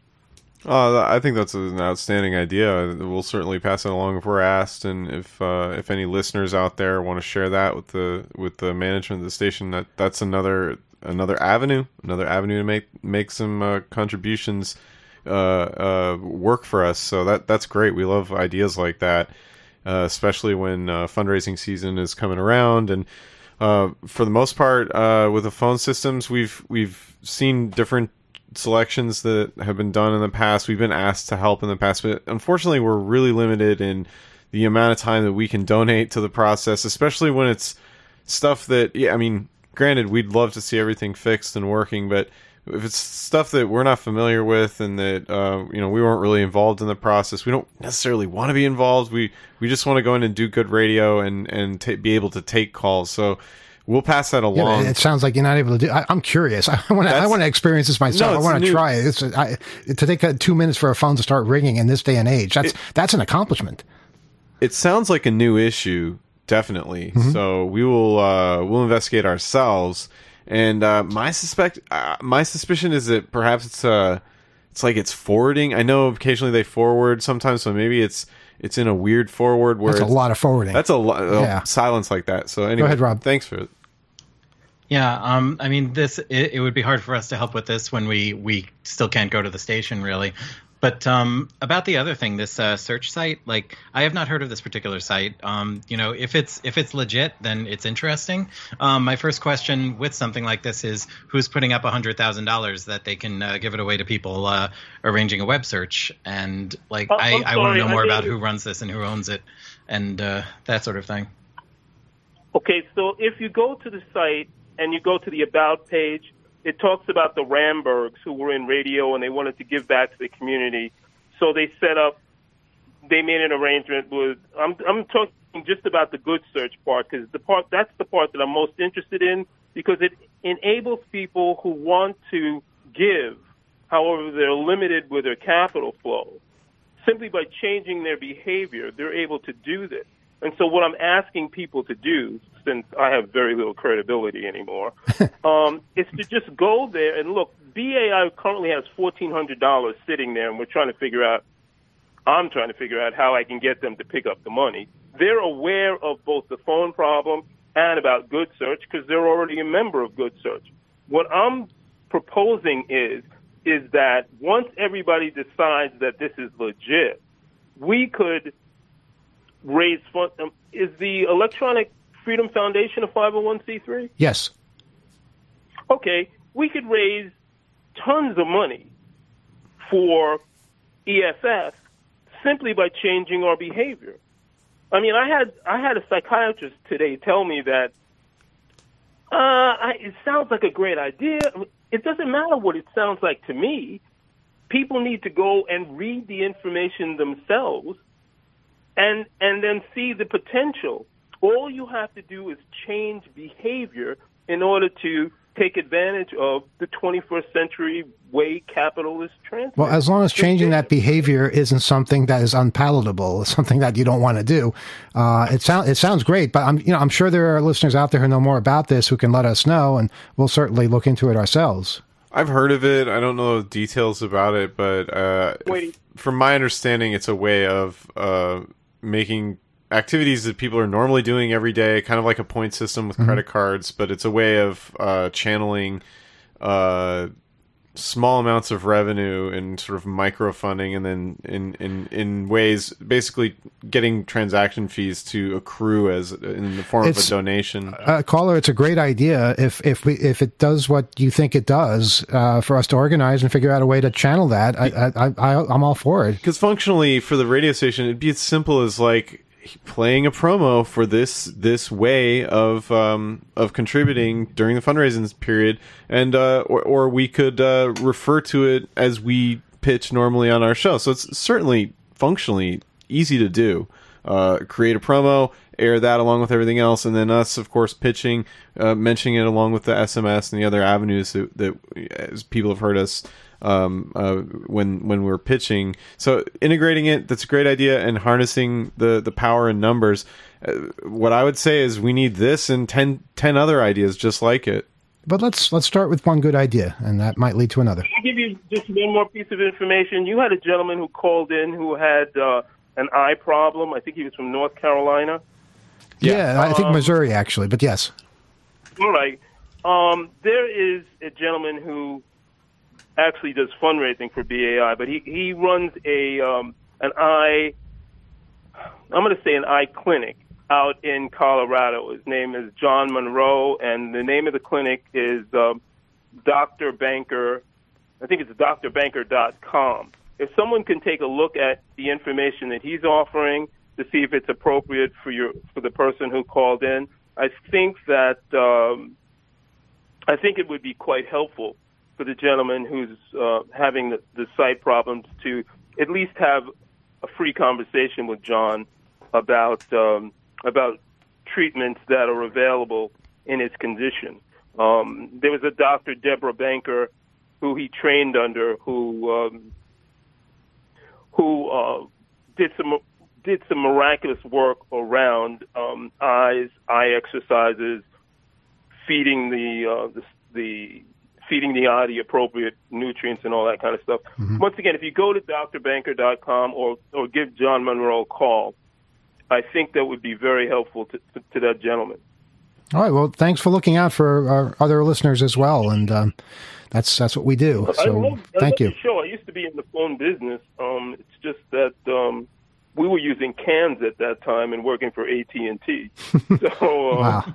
Speaker 3: Uh, I think that's an outstanding idea. We'll certainly pass it along if we're asked, and if uh, if any listeners out there want to share that with the with the management of the station, that that's another another avenue, another avenue to make make some uh, contributions uh, uh, work for us. So that that's great. We love ideas like that, uh, especially when uh, fundraising season is coming around. And uh, for the most part, uh, with the phone systems, we've we've seen different selections that have been done in the past. We've been asked to help in the past, but unfortunately we're really limited in the amount of time that we can donate to the process, especially when it's stuff that, yeah, I mean, granted, we'd love to see everything fixed and working, but if it's stuff that we're not familiar with and that, uh, you know, we weren't really involved in the process, we don't necessarily want to be involved. We, we just want to go in and do good radio and, and t- be able to take calls. So we'll pass that along.
Speaker 1: Yeah, it sounds like you're not able to do. I, I'm curious. I want to. I want to experience this myself.
Speaker 3: No,
Speaker 1: I want to
Speaker 3: new.
Speaker 1: try it. It's I, to take uh, two minutes for a phone to start ringing in this day and age. That's
Speaker 3: It-
Speaker 1: that's an accomplishment.
Speaker 3: It sounds like a new issue, definitely.
Speaker 1: Mm-hmm.
Speaker 3: So we will uh, we'll investigate ourselves. And uh, my suspect, uh, my suspicion is that perhaps it's uh, it's like it's forwarding. I know occasionally they forward sometimes, so maybe it's it's in a weird forward where
Speaker 1: That's a
Speaker 3: it's-
Speaker 1: lot of forwarding.
Speaker 3: That's a lot
Speaker 1: Yeah.
Speaker 3: silence like that. So anyway,
Speaker 1: ahead, Rob.
Speaker 3: Thanks for it.
Speaker 2: Yeah, um, I mean, this it, it would be hard for us to help with this when we, we still can't go to the station, really. But um, about the other thing, this uh, search site, like I have not heard of this particular site. Um, you know, if it's if it's legit, then it's interesting. Um, my first question with something like this is, who's putting up one hundred thousand dollars that they can uh, give it away to people uh, arranging a web search? And like,
Speaker 6: Uh,
Speaker 2: I,
Speaker 6: I'm
Speaker 2: I want
Speaker 6: sorry,
Speaker 2: to know more
Speaker 6: I
Speaker 2: about
Speaker 6: mean-
Speaker 2: who runs this and who owns it and uh, that sort of thing.
Speaker 6: Okay, so if you go to the site and you go to the About page, it talks about the Rambergs who were in radio and they wanted to give back to the community. So they set up, they made an arrangement with, I'm, I'm talking just about the Good Search part, because the part, that's the part that I'm most interested in, because it enables people who want to give, however they're limited with their capital flow. Simply by changing their behavior, they're able to do this. And so what I'm asking people to do, since I have very little credibility anymore, um, is to just go there and look. B A I currently has fourteen hundred dollars sitting there, and we're trying to figure out, I'm trying to figure out how I can get them to pick up the money. They're aware of both the phone problem and about Good Search because they're already a member of Good Search. What I'm proposing is, is that once everybody decides that this is legit, we could raise funds. Um, is the Electronic Freedom Foundation a five oh one c three?
Speaker 1: Yes.
Speaker 6: Okay, we could raise tons of money for E S S simply by changing our behavior. I mean, I had I had a psychiatrist today tell me that uh, I, it sounds like a great idea. It doesn't matter what it sounds like to me. People need to go and read the information themselves and and then see the potential. All you have to do is change behavior in order to take advantage of the twenty-first century way capital is transferred.
Speaker 1: Well, as long as changing that behavior isn't something that is unpalatable, something that you don't want to do, uh, it sounds it sounds great. But I'm you know I'm sure there are listeners out there who know more about this who can let us know, and we'll certainly look into it ourselves.
Speaker 3: I've heard of it. I don't know details about it, but uh,
Speaker 6: Wait.
Speaker 3: from my understanding, it's a way of uh, making activities that people are normally doing every day, kind of like a point system with mm-hmm. credit cards, but it's a way of uh, channeling uh, small amounts of revenue and sort of microfunding, and then in, in, in ways, basically getting transaction fees to accrue as in the form it's, of a donation.
Speaker 1: Uh, caller, it's a great idea if if we if it does what you think it does uh, for us to organize and figure out a way to channel that. I, I, I I'm all for it.
Speaker 3: Because functionally, for the radio station, it'd be as simple as like playing a promo for this this way of um, of contributing during the fundraising period, and uh, or, or we could uh, refer to it as we pitch normally on our show. So it's certainly functionally easy to do. Uh, create a promo, air that along with everything else, and then us, of course, pitching, uh, mentioning it along with the S M S and the other avenues that, that as people have heard us um uh when when we're pitching. So integrating it, that's a great idea, and harnessing the the power in numbers. Uh, what I would say is we need this and ten, ten other ideas just like it.
Speaker 1: But let's let's start with one good idea, and that might lead to another.
Speaker 6: I'll give you just one more piece of information. You had a gentleman who called in who had uh an eye problem. I think he was from North Carolina.
Speaker 1: Yeah, yeah I think um, Missouri actually, but yes.
Speaker 6: All right. Um there is a gentleman who actually does fundraising for B A I, but he, he runs a um, an eye, I'm going to say an eye clinic out in Colorado. His name is John Monroe, and the name of the clinic is um, Doctor Banker. I think it's D R banker dot com. If someone can take a look at the information that he's offering to see if it's appropriate for your for the person who called in, I think that um, I think it would be quite helpful for the gentleman who's uh, having the, the sight problems to at least have a free conversation with John about um, about treatments that are available in his condition. Um, there was a Doctor Deborah Banker who he trained under who um, who uh, did some did some miraculous work around um, eyes, eye exercises, feeding the uh, the, the feeding the eye the appropriate nutrients and all that kind of stuff. Mm-hmm. Once again, if you go to D R banker dot com or, or give John Monroe a call, I think that would be very helpful to, to, to that gentleman.
Speaker 1: All right. Well, thanks for looking out for our other listeners as well. And um, that's that's what we do. So
Speaker 6: I love, I
Speaker 1: thank
Speaker 6: love
Speaker 1: you.
Speaker 6: The show. I used to be in the phone business. Um, it's just that um, we were using cans at that time and working for A T and T. So, uh,
Speaker 1: wow.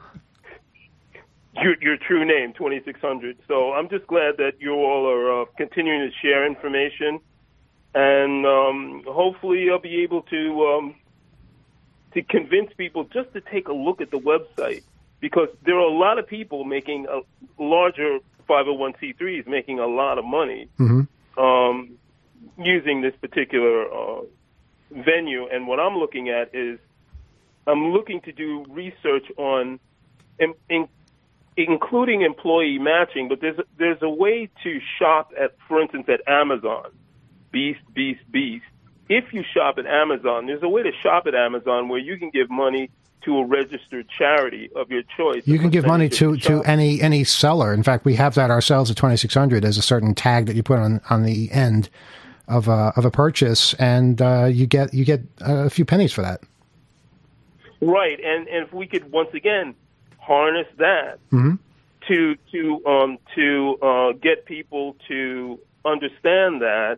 Speaker 6: Your, your true name, twenty-six hundred. So I'm just glad that you all are uh, continuing to share information, and um, hopefully I'll be able to um, to convince people just to take a look at the website, because there are a lot of people making a larger five oh one c threes making a lot of money mm-hmm. um, using this particular uh, venue. And what I'm looking at is I'm looking to do research on in, in including employee matching, but there's there's a way to shop at, for instance, at Amazon, Beast, Beast, Beast. If if you shop at Amazon, there's a way to shop at Amazon where you can give money to a registered charity of your choice.
Speaker 1: You can give money to, to any any seller. In fact, we have that ourselves at twenty-six hundred. There's a certain tag that you put on, on the end of a, of a purchase, and uh, you get you get a few pennies for that.
Speaker 6: Right, and, and if we could once again harness that
Speaker 1: Mm-hmm.
Speaker 6: to to um, to uh, get people to understand that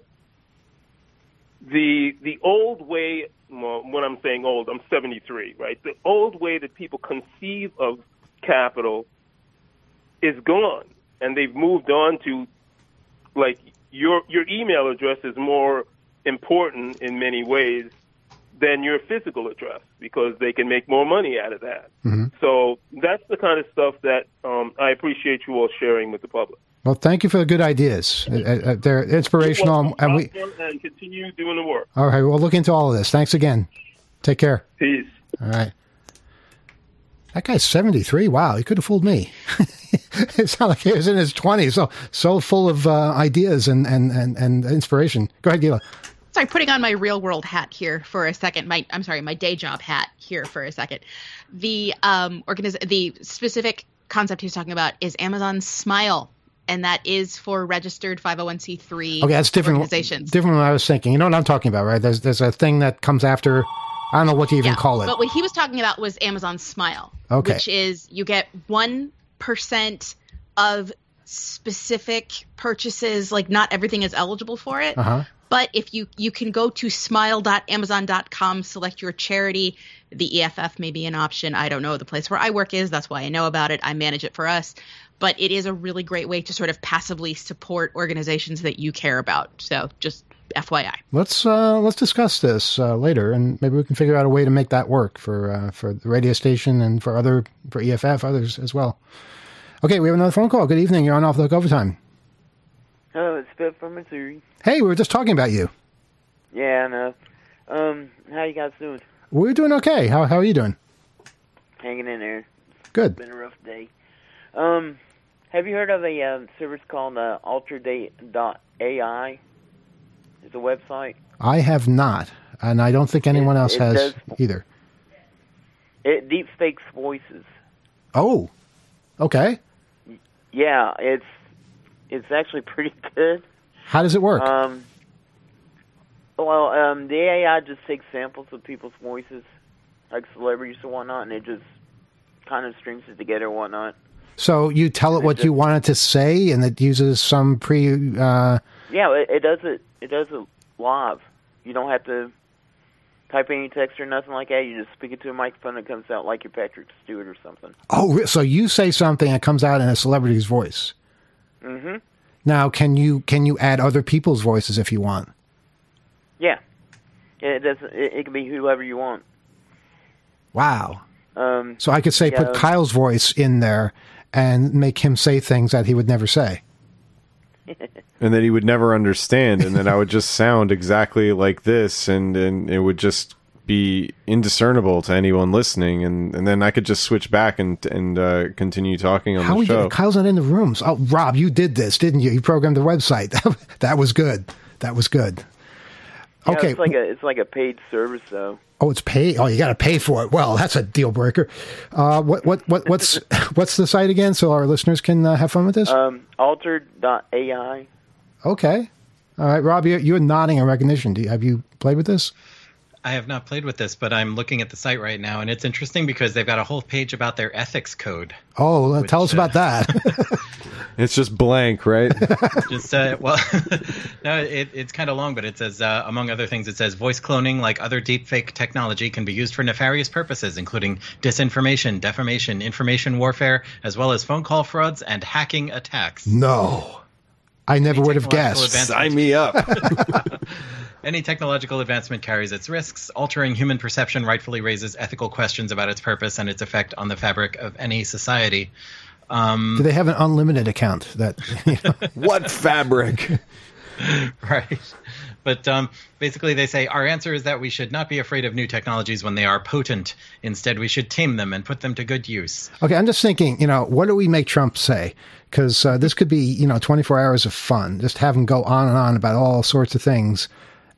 Speaker 6: the the old way. Well, when I'm saying old, I'm seventy-three, right? The old way that people conceive of capital is gone, and they've moved on to, like, your your email address is more important in many ways than your physical address because they can make more money out of that.
Speaker 1: Mm-hmm. So
Speaker 6: that's the kind of stuff that um, I appreciate you all sharing with the public.
Speaker 1: Well, thank you for the good ideas. Uh, uh, they're inspirational, and we
Speaker 6: and continue doing the work.
Speaker 1: All right, we'll look into all of this. Thanks again. Take care.
Speaker 6: Peace.
Speaker 1: All right. That guy's seventy-three. Wow, he could have fooled me. It sounded like he was in his twenties, so so full of uh, ideas and, and, and, and inspiration. Go ahead, Gila.
Speaker 5: Sorry, putting on my real world hat here for a second. My I'm sorry, my day job hat here for a second. The um organiz- the specific concept he's talking about is Amazon Smile. And that is for registered five oh one c three
Speaker 1: okay, that's different,
Speaker 5: organizations.
Speaker 1: Different than what I was thinking. You know what I'm talking about, right? There's there's a thing that comes after. I don't know what to even
Speaker 5: yeah,
Speaker 1: call it.
Speaker 5: But what he was talking about was Amazon Smile,
Speaker 1: okay.
Speaker 5: which is you get one percent of specific purchases. Like not everything is eligible for it.
Speaker 1: Uh-huh.
Speaker 5: But if you, you can go to smile dot amazon dot com, select your charity. The E F F may be an option. I don't know. The place where I work is. That's why I know about it. I manage it for us. But it is a really great way to sort of passively support organizations that you care about. So just F Y I.
Speaker 1: Let's uh, let's discuss this uh, later, and maybe we can figure out a way to make that work for uh, for the radio station and for other for E F F, others as well. Okay, we have another phone call. Good evening. You're on Off the Hook Overtime.
Speaker 7: Hello, it's Bill from Missouri.
Speaker 1: Hey, we were just talking about you.
Speaker 7: Yeah, I know. Um, how you guys doing?
Speaker 1: We're doing okay. How how are you doing?
Speaker 7: Hanging in there.
Speaker 1: Good.
Speaker 7: It's been a rough day. Um, have you heard of a uh, service called uh, Alterdate dot A I? It's a website.
Speaker 1: I have not, and I don't think anyone
Speaker 7: it,
Speaker 1: else
Speaker 7: it
Speaker 1: has
Speaker 7: does,
Speaker 1: either.
Speaker 7: It deep fakes voices.
Speaker 1: Oh, okay.
Speaker 7: Yeah, it's it's actually pretty good.
Speaker 1: How does it work?
Speaker 7: Um, well, um, the A I just takes samples of people's voices, like celebrities and whatnot, and it just kind of strings it together and whatnot.
Speaker 1: So you tell it what you want it to say, and it uses some pre. Uh...
Speaker 7: Yeah, it, it does it. It does it live. You don't have to type any text or nothing like that. You just speak it to a microphone, and it comes out like you're Patrick Stewart or something.
Speaker 1: Oh, so you say something, and it comes out in a celebrity's voice.
Speaker 7: Mm-hmm.
Speaker 1: Now, can you can you add other people's voices if you want?
Speaker 7: Yeah, it does. It, it can be whoever you want.
Speaker 1: Wow.
Speaker 7: Um,
Speaker 1: so I could say
Speaker 7: yeah,
Speaker 1: put Kyle's voice in there and make him say things that he would never say.
Speaker 3: And that he would never understand, and then I would just sound exactly like this, and, and it would just be indiscernible to anyone listening, and, and then I could just switch back and and uh, continue talking on
Speaker 1: How
Speaker 3: the show.
Speaker 1: You, Kyle's not in the rooms. Oh, Rob, you did this, didn't you? You programmed the website. That was good. That was good.
Speaker 7: Yeah,
Speaker 1: okay,
Speaker 7: it's like a it's like a paid service though.
Speaker 1: Oh, it's pay. Oh, you got to pay for it. Well, that's a deal breaker. Uh, what what what what's what's the site again, so our listeners can uh, have fun with this?
Speaker 7: Um, Altered dot A I.
Speaker 1: Okay, all right, Rob, you you're nodding in recognition. Do you, have you played with this?
Speaker 2: I have not played with this, but I'm looking at the site right now, and it's interesting because they've got a whole page about their ethics code.
Speaker 1: Oh, which, tell us
Speaker 2: uh,
Speaker 1: about that.
Speaker 3: It's just blank, right?
Speaker 2: Just uh, well, no, it, it's kind of long, but it says, uh, among other things, it says voice cloning, like other deepfake technology, can be used for nefarious purposes, including disinformation, defamation, information warfare, as well as phone call frauds and hacking attacks.
Speaker 1: No, I never would have guessed.
Speaker 3: Sign me up.
Speaker 2: Any technological advancement carries its risks. Altering human perception rightfully raises ethical questions about its purpose and its effect on the fabric of any society. Um,
Speaker 1: Do they have an unlimited account? That you know?
Speaker 3: What fabric?
Speaker 2: Right. But um, basically they say, our answer is that we should not be afraid of new technologies when they are potent. Instead, we should tame them and put them to good use.
Speaker 1: Okay, I'm just thinking, you know, what do we make Trump say? Because uh, this could be, you know, twenty-four hours of fun. Just have him go on and on about all sorts of things.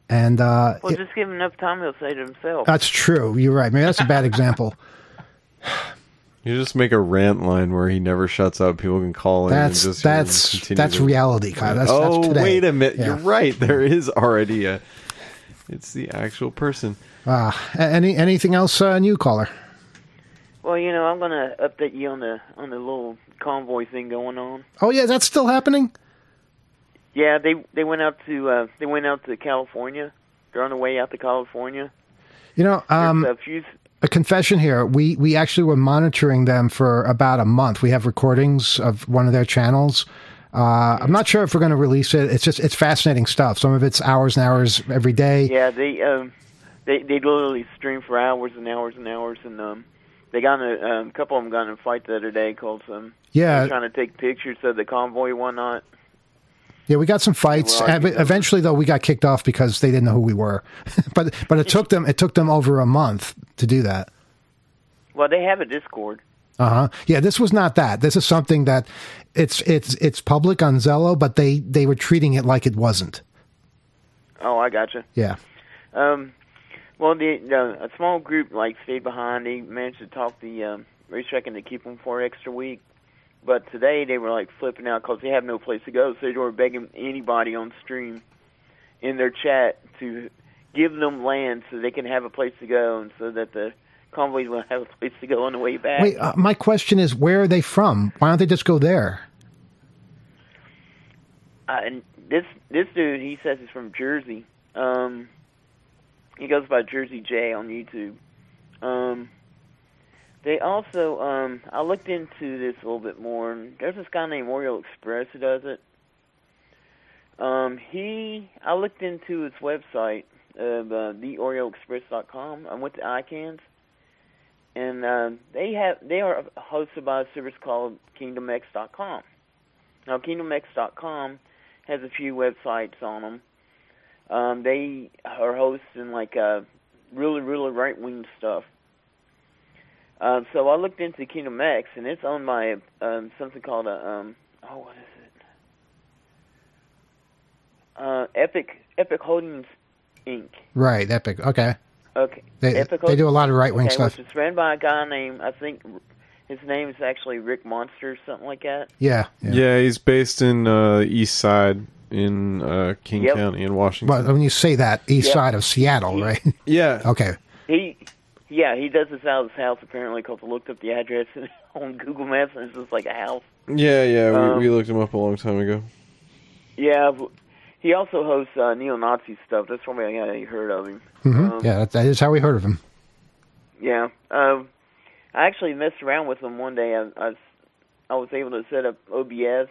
Speaker 1: And uh,
Speaker 7: Well,
Speaker 1: it-
Speaker 7: just give him enough time, he'll say to himself.
Speaker 1: that's true. You're right. Maybe that's a bad example.
Speaker 3: You just make a rant line where he never shuts up. People can call in
Speaker 1: That's
Speaker 3: and just hear him
Speaker 1: that's
Speaker 3: continue
Speaker 1: that's
Speaker 3: to-
Speaker 1: reality, Kyle. That's,
Speaker 3: oh,
Speaker 1: that's today.
Speaker 3: wait a minute.
Speaker 1: Yeah.
Speaker 3: You're right. There is already a. It's the actual person.
Speaker 1: Uh, any anything else, uh, new caller?
Speaker 7: Well, you know, I'm gonna update you on the on the little convoy thing going on.
Speaker 1: Oh yeah, that's still happening.
Speaker 7: Yeah, they they went out to uh, they went out to California. They're on the way out to California.
Speaker 1: You know, um,
Speaker 7: There's a few.
Speaker 1: a confession here. We we actually were monitoring them for about a month. We have recordings of one of their channels. Uh, I'm not sure if we're going to release it. It's just it's fascinating stuff. Some of it's hours and hours every day.
Speaker 7: Yeah, they um they they literally stream for hours and hours and hours, and um they got in a um, couple of them got in a fight the other day called some.
Speaker 1: Yeah.
Speaker 7: They're trying to take pictures of the convoy and whatnot.
Speaker 1: Yeah, we got some fights.
Speaker 7: Well, I
Speaker 1: Ev-
Speaker 7: think-
Speaker 1: Eventually, though, we got kicked off because they didn't know who we were. but but it took them it took them over a month to do that.
Speaker 7: Well, they have a Discord.
Speaker 1: Uh huh. Yeah, this was not that. This is something that it's it's it's public on Zello, but they they were treating it like it wasn't.
Speaker 7: Oh, I gotcha.
Speaker 1: Yeah.
Speaker 7: Um, well, the, the a small group like stayed behind. They managed to talk the um, racetrack into keep them for an extra week. But today they were like flipping out because they have no place to go, so they were begging anybody on stream in their chat to give them land so they can have a place to go, and so that the convoys will have a place to go on the way back.
Speaker 1: Wait, uh, my question is, where are they from? Why don't they just go there?
Speaker 7: Uh, and this this dude, he says he's from Jersey. Um, he goes by Jersey J on YouTube. Um, they also, um, I looked into this a little bit more, and there's this guy named Oriole Express who does it. Um, he, I looked into his website of uh, the oriole express dot com. I went to I CANS, and uh, they have they are hosted by a service called Kingdom X dot com. Now, Kingdom X dot com has a few websites on them. Um, they are hosting like uh, really, really right-wing stuff. Um, so I looked into Kingdom X, and it's owned by um, something called a um, oh, what is it? Uh, Epic Epic Holdings Incorporated.
Speaker 1: Right, Epic. Okay.
Speaker 7: Okay.
Speaker 1: They
Speaker 7: Epic
Speaker 1: they do a lot of right wing
Speaker 7: okay,
Speaker 1: stuff.
Speaker 7: Which is ran by a guy named, I think his name is actually Rick Monster or something like that.
Speaker 1: Yeah. Yeah.
Speaker 3: Yeah, he's based in uh, East Side in uh, King
Speaker 7: Yep.
Speaker 3: County in Washington.
Speaker 1: Well, when you say that, east
Speaker 7: Yep.
Speaker 1: side of Seattle, right?
Speaker 3: yeah.
Speaker 1: Okay.
Speaker 7: He, yeah, he does this out of his house apparently because I looked up the address on Google Maps and it's just like a house.
Speaker 3: Yeah, yeah.
Speaker 7: Um,
Speaker 3: we, we looked him up a long time ago.
Speaker 7: Yeah, but he also hosts uh, neo-Nazi stuff. That's probably how you heard of him.
Speaker 1: hmm
Speaker 7: Um,
Speaker 1: yeah, that, that is how we heard of him.
Speaker 7: Yeah. Um, I actually messed around with him one day. I, I, was, I was able to set up O B S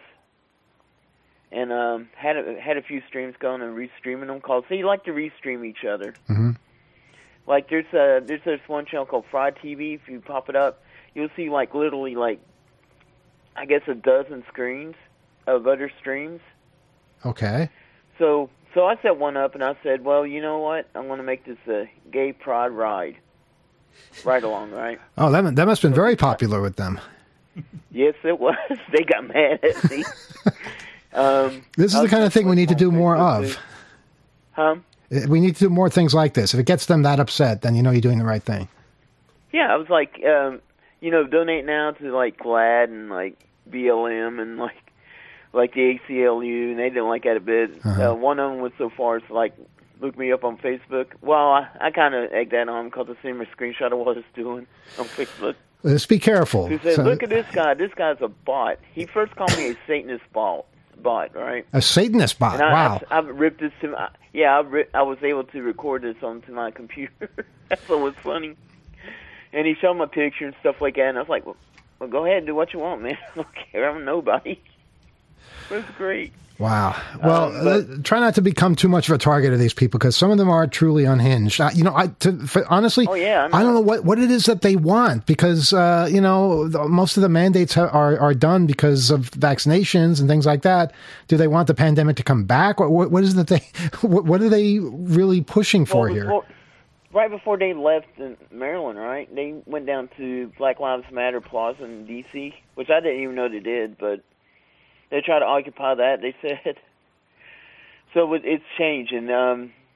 Speaker 7: and um, had a, had a few streams going and restreaming them. Called, so you like to restream each other.
Speaker 1: hmm
Speaker 7: Like there's a there's this one channel called Fried T V. If you pop it up, you'll see like literally like I guess a dozen screens of other streams.
Speaker 1: Okay.
Speaker 7: So so I set one up and I said, well, you know what? I'm going to make this a gay pride ride. Right along, right?
Speaker 1: Oh, that that must have been very popular with them.
Speaker 7: Yes, it was. They got mad at me. um,
Speaker 1: This is
Speaker 7: I
Speaker 1: the
Speaker 7: was
Speaker 1: kind of thing we need to do
Speaker 7: on
Speaker 1: more
Speaker 7: Facebook
Speaker 1: of.
Speaker 7: too. Huh?
Speaker 1: Uh, We need to do more things like this. If it gets them that upset, then you know you're doing the right thing.
Speaker 7: Yeah, I was like, um, you know, donate now to like GLAAD and like B L M and like like the A C L U, and they didn't like that a bit.
Speaker 1: Uh-huh.
Speaker 7: Uh, one of them was so far as like look me up on Facebook. Well, I, I kind of egged that on because I seen my screenshot of what I was doing on Facebook.
Speaker 1: Just be careful.
Speaker 7: He said,
Speaker 1: So-
Speaker 7: "Look at this guy. This guy's a bot." He first called me a Satanist bot, bot, right?
Speaker 1: a Satanist bot.
Speaker 7: And I,
Speaker 1: Wow.
Speaker 7: I, I've ripped this to my, yeah, I, ri- I was able to record this onto my computer. That's what was funny. And he showed my picture and stuff like that, and I was like, well, well go ahead and do what you want, man. I don't care. I'm nobody. It was great.
Speaker 1: Wow. Well,
Speaker 7: Um, but-
Speaker 1: uh, try not to become too much of a target of these people because some of them are truly unhinged. Uh, you know, I to, for, honestly,
Speaker 7: Oh, yeah, I know.
Speaker 1: I don't know what, what it is that they want because uh, you know the, most of the mandates ha- are are done because of vaccinations and things like that. Do they want the pandemic to come back? What what, what is that they what, what are they really pushing for
Speaker 7: Well,
Speaker 1: here?
Speaker 7: before, right before they left in Maryland, right, they went down to Black Lives Matter Plaza in D C, which I didn't even know they did, but they tried to occupy that, they said. So it, it's changing. Um,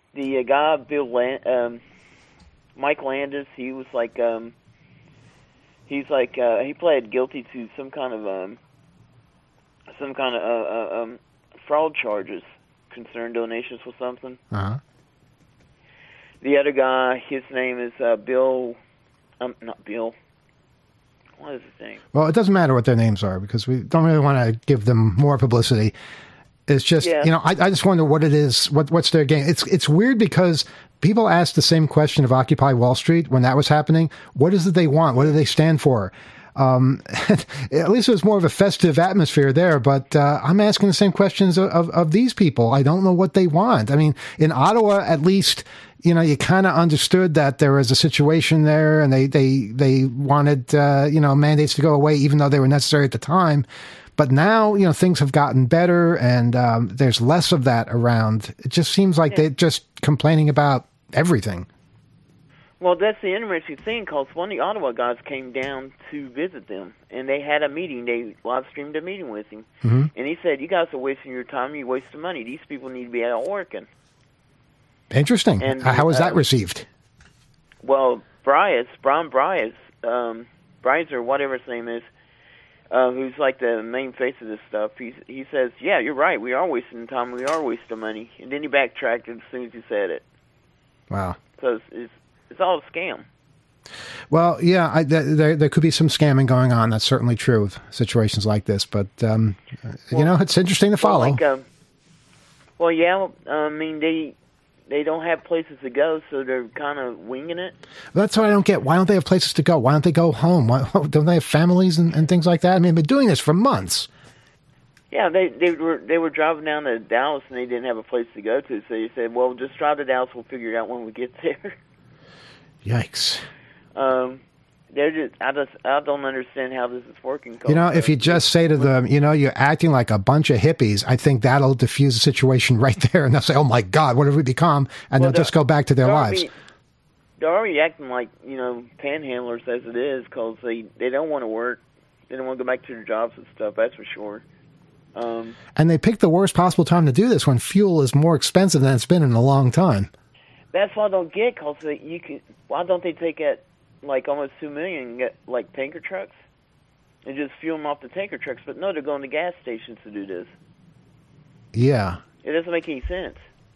Speaker 7: the uh, guy Bill Land, um, Mike Landis, he was like um, he's like uh, he pled guilty to some kind of um, some kind of uh, uh, um, fraud charges concerning donations for something.
Speaker 1: Uh-huh.
Speaker 7: The other guy, his name is uh, Bill, um, not Bill. What is his name?
Speaker 1: Well, it doesn't matter what their names are because we don't really want to give them more publicity. It's just,
Speaker 7: Yeah.
Speaker 1: you know, I, I just wonder what it is, what what's their game. It's it's weird because people asked the same question of Occupy Wall Street when that was happening. What is it they want? What do they stand for? Um, at least it was more of a festive atmosphere there, but uh, I'm asking the same questions of, of, of these people. I don't know what they want. I mean, in Ottawa, at least, you know, you kind of understood that there was a situation there and they, they, they wanted, uh, you know, mandates to go away, even though they were necessary at the time. But now, you know, things have gotten better and um, there's less of that around. It just seems like
Speaker 7: Yeah.
Speaker 1: they're just complaining about everything.
Speaker 7: Well, that's the interesting thing, because one of the Ottawa guys came down to visit them, and they had a meeting. They live streamed a meeting with him,
Speaker 1: Mm-hmm.
Speaker 7: and he said, "You guys are wasting your time. You're wasting money. These people need to be out working."
Speaker 1: Interesting.
Speaker 7: And,
Speaker 1: How was that
Speaker 7: uh,
Speaker 1: received?
Speaker 7: Well, Bryce, Brian Bryce, um, Bryce or whatever his name is, uh, who's like the main face of this stuff, he he says, "Yeah, you're right. We are wasting time. We are wasting money." And then he backtracked as soon as he said it.
Speaker 1: Wow.
Speaker 7: So it's it's, it's all a scam.
Speaker 1: Well, yeah, I, th- there there could be some scamming going on. That's certainly true of situations like this. But um, you know, it's interesting to follow.
Speaker 7: Well, like, um, well yeah, I mean they they don't have places to go, so they're kind of winging it.
Speaker 1: That's what I don't get. Why don't they have places to go? Why don't they go home? Why don't they have families and, and things like that? I mean, they've been doing this for months.
Speaker 7: Yeah, they they were they were driving down to Dallas and they didn't have a place to go to, so they said, "Well, just drive to Dallas. We'll figure it out when we get there."
Speaker 1: Yikes.
Speaker 7: Um, they're just I just I don't understand how this is working.
Speaker 1: You know, if you just say to them, you know, you're acting like a bunch of hippies, I think that'll diffuse the situation right there. And they'll say, oh, my God, what have we become? And
Speaker 7: Well,
Speaker 1: they'll just go back to their
Speaker 7: they're
Speaker 1: lives.
Speaker 7: already- They're already acting like, you know, panhandlers as it is, because they, they don't want to work. They don't want to go back to their jobs and stuff, that's for sure. Um,
Speaker 1: And they pick the worst possible time to do this when fuel is more expensive than it's been in a long time.
Speaker 7: that's what I don't get, because you can, why don't they take it, like, almost two million and get, like, tanker trucks? And just fuel them off the tanker trucks. But no, they're going to gas stations to do this.
Speaker 1: Yeah.
Speaker 7: It doesn't make any sense.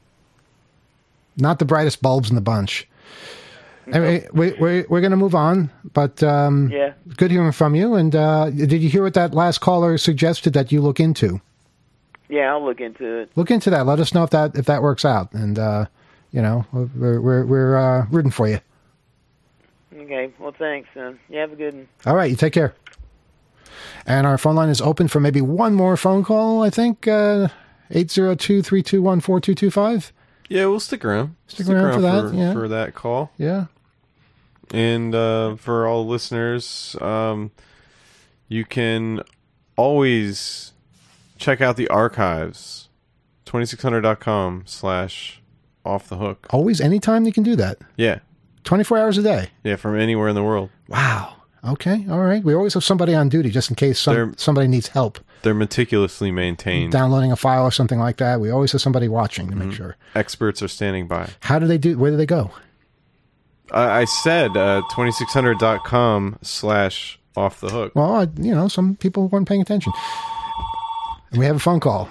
Speaker 1: Not the brightest bulbs in the bunch. Anyway, we, we, we're going to move on, but um,
Speaker 7: Yeah.
Speaker 1: good hearing from you. And uh, did you hear what that last caller suggested that you look into?
Speaker 7: Yeah, I'll look into it.
Speaker 1: Look into that. Let us know if that if that works out. And, uh, you know, we're, we're, we're uh, rooting for you.
Speaker 7: Okay, well, thanks. Uh, you have a good one.
Speaker 1: All right, you take care. And our phone line is open for maybe one more phone call, I think. Uh, eight zero two, three two one, four two two five.
Speaker 3: Yeah, we'll stick around.
Speaker 1: Stick around for that,
Speaker 3: for,
Speaker 1: yeah.
Speaker 3: for that call.
Speaker 1: Yeah.
Speaker 3: And uh, for all listeners, um, you can always check out the archives. twenty-six hundred dot com slash off the hook.
Speaker 1: Always, anytime you can do that.
Speaker 3: Yeah.
Speaker 1: twenty-four hours a day.
Speaker 3: Yeah, from anywhere in the world.
Speaker 1: Wow. Okay. All right. We always have somebody on duty just in case some,
Speaker 3: They're-
Speaker 1: somebody needs help
Speaker 3: They're meticulously maintained.
Speaker 1: downloading a file or something like that. We always have somebody watching to make
Speaker 3: Mm-hmm.
Speaker 1: sure.
Speaker 3: Experts are standing by.
Speaker 1: How do they do? Where do they go?
Speaker 3: I, I said uh, twenty-six hundred dot com slash off the hook.
Speaker 1: Well, I, you know, some people weren't paying attention. And we have a phone call.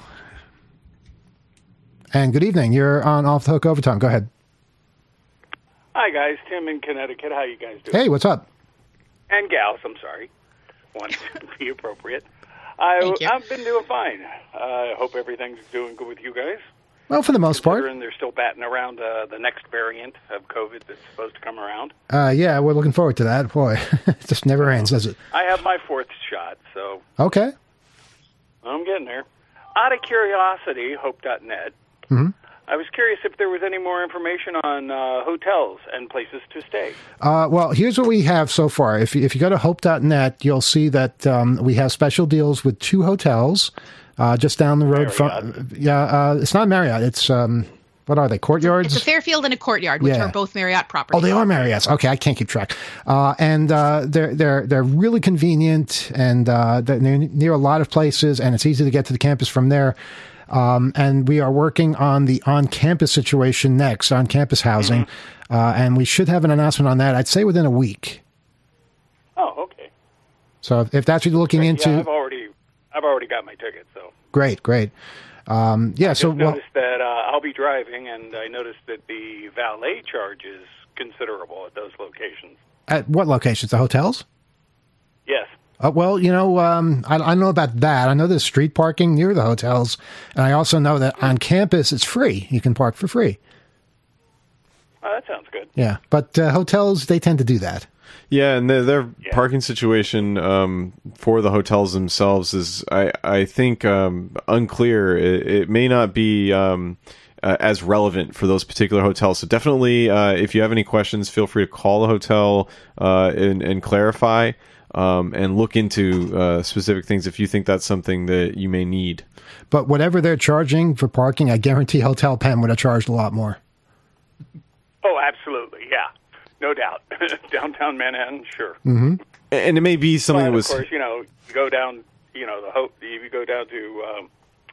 Speaker 1: And good evening. You're on Off the Hook Overtime. Go ahead.
Speaker 8: Hi, guys. Tim in Connecticut. How you guys doing?
Speaker 1: Hey, what's up?
Speaker 8: And gals, I'm sorry. Want to be appropriate. I,
Speaker 5: Thank you.
Speaker 8: I've been doing fine. I uh, hope everything's doing good with you guys.
Speaker 1: Well, for the most part.
Speaker 8: Considering they're still batting around uh, the next variant of COVID that's supposed to come around.
Speaker 1: Uh, yeah, we're looking forward to that. Boy, it just never ends, does it?
Speaker 8: I have my fourth shot, so
Speaker 1: Okay.
Speaker 8: I'm getting there. Out of curiosity, hope dot net,
Speaker 1: Mm-hmm.
Speaker 8: I was curious if there was any more information on uh, hotels and places to stay.
Speaker 1: Uh, well, here's what we have so far. If you, if you go to hope dot net, you'll see that um, we have special deals with two hotels uh, just down the road from. Yeah, uh, it's not Marriott. It's um, what are they? Courtyards.
Speaker 5: It's a Fairfield and a Courtyard, which
Speaker 1: Yeah.
Speaker 5: are both Marriott properties.
Speaker 1: Oh, they are Marriott's. Okay, I can't keep track. Uh, and uh, they're they're they're really convenient, and uh, they're near a lot of places, and it's easy to get to the campus from there. Um, and we are working on the on-campus situation next, on-campus housing. Mm-hmm. Uh, and we should have an announcement on that, I'd say, within a week.
Speaker 8: Oh, okay.
Speaker 1: So if, if that's what you're looking
Speaker 8: Great.
Speaker 1: into...
Speaker 8: Yeah, I've already, I've already got my ticket, so...
Speaker 1: Great, great. Um, yeah,
Speaker 8: I
Speaker 1: so...
Speaker 8: just
Speaker 1: well,
Speaker 8: noticed that uh, I'll be driving, and I noticed that the valet charge is considerable at those locations.
Speaker 1: At what locations? The hotels?
Speaker 8: Yes.
Speaker 1: Uh, well, you know, um, I, I know about that. I know there's street parking near the hotels, and I also know that on campus it's free. You can park for free.
Speaker 8: Oh, that sounds good.
Speaker 1: Yeah, but uh, hotels, they tend to do that.
Speaker 3: Yeah, and their, their
Speaker 8: Yeah.
Speaker 3: parking situation um, for the hotels themselves is, I, I think, um, unclear. It, it may not be um, uh, as relevant for those particular hotels. So definitely, uh, if you have any questions, feel free to call the hotel uh, and, and clarify um, and look into uh, specific things if you think that's something that you may need.
Speaker 1: But whatever they're charging for parking, I guarantee Hotel Penn would have charged a lot more.
Speaker 8: Oh, absolutely, yeah. No doubt. Downtown Manhattan, sure.
Speaker 1: Mm-hmm.
Speaker 3: And it may be something
Speaker 8: But,
Speaker 3: that was...
Speaker 8: of course, you know, you go down, you know, the Hope, you go down to um,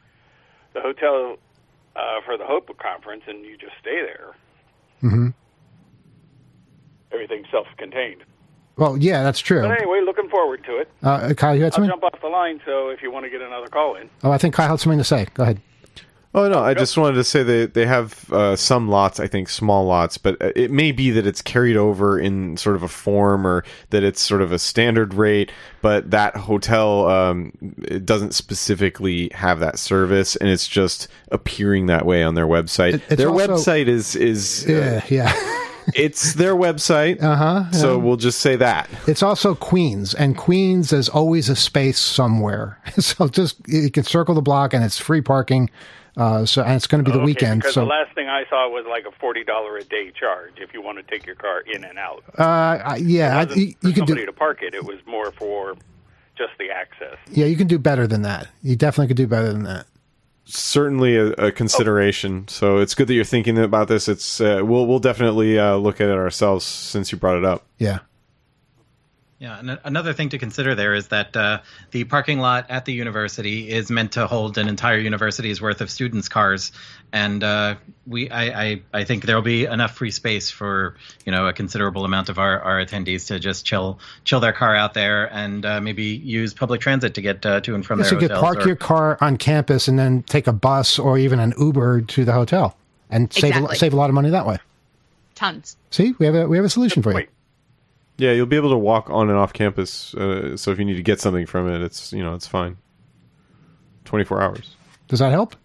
Speaker 8: the hotel uh, for the Hope conference, and you just stay there.
Speaker 1: Mm-hmm.
Speaker 8: Everything's self-contained.
Speaker 1: Well, yeah, that's true.
Speaker 8: But anyway, looking forward to it.
Speaker 1: Uh, Kyle, you had
Speaker 8: I'll
Speaker 1: something?
Speaker 8: jump off the line, so if you want to get another call in.
Speaker 1: Oh, I think Kyle had something to say. Go ahead.
Speaker 3: Oh, no, I just wanted to say that they have uh, some lots, I think small lots, but it may be that it's carried over in sort of a form or that it's sort of a standard rate, but that hotel um, it doesn't specifically have that service, and it's just appearing that way on their website.
Speaker 1: It, it's
Speaker 3: their
Speaker 1: also,
Speaker 3: website is... is
Speaker 1: Yeah,
Speaker 3: uh,
Speaker 1: yeah.
Speaker 3: It's their website,
Speaker 1: uh-huh,
Speaker 3: so
Speaker 1: yeah.
Speaker 3: we'll just say that.
Speaker 1: It's also Queens, and Queens is always a space somewhere. So just, you can circle the block, and it's free parking. Uh, so and it's going to be the
Speaker 8: Okay,
Speaker 1: weekend.
Speaker 8: Because
Speaker 1: So
Speaker 8: the last thing I saw was like a forty dollars a day charge if you want to take your car in and out.
Speaker 1: uh, I- yeah, I,
Speaker 8: It wasn't
Speaker 1: you,
Speaker 8: for
Speaker 1: you can
Speaker 8: somebody
Speaker 1: do.
Speaker 8: to park it. It was more for just the access.
Speaker 1: Yeah, you can do better than that. You definitely could do better than that.
Speaker 3: Certainly a, a consideration. So it's good that you're thinking about this. It's uh, we'll we'll definitely uh, look at it ourselves since you brought it up.
Speaker 1: Yeah.
Speaker 2: Yeah, and another thing to consider there is that uh, the parking lot at the university is meant to hold an entire university's worth of students' cars, and uh, we, I, I, I think there will be enough free space for you know a considerable amount of our, our attendees to just chill chill their car out there and uh, maybe use public transit to get uh, to and from
Speaker 1: Yes,
Speaker 2: their
Speaker 1: you could
Speaker 2: hotels.
Speaker 1: park
Speaker 2: or-
Speaker 1: your car on campus and then take a bus or even an Uber to the hotel and save a,
Speaker 5: Exactly.
Speaker 1: save a lot of money that way.
Speaker 5: Tons.
Speaker 1: See, we have a we have a solution for you.
Speaker 8: Wait.
Speaker 3: Yeah, you'll be able to walk on and off campus. Uh, so if you need to get something from it, it's you know it's fine. twenty-four hours.
Speaker 1: Does that help?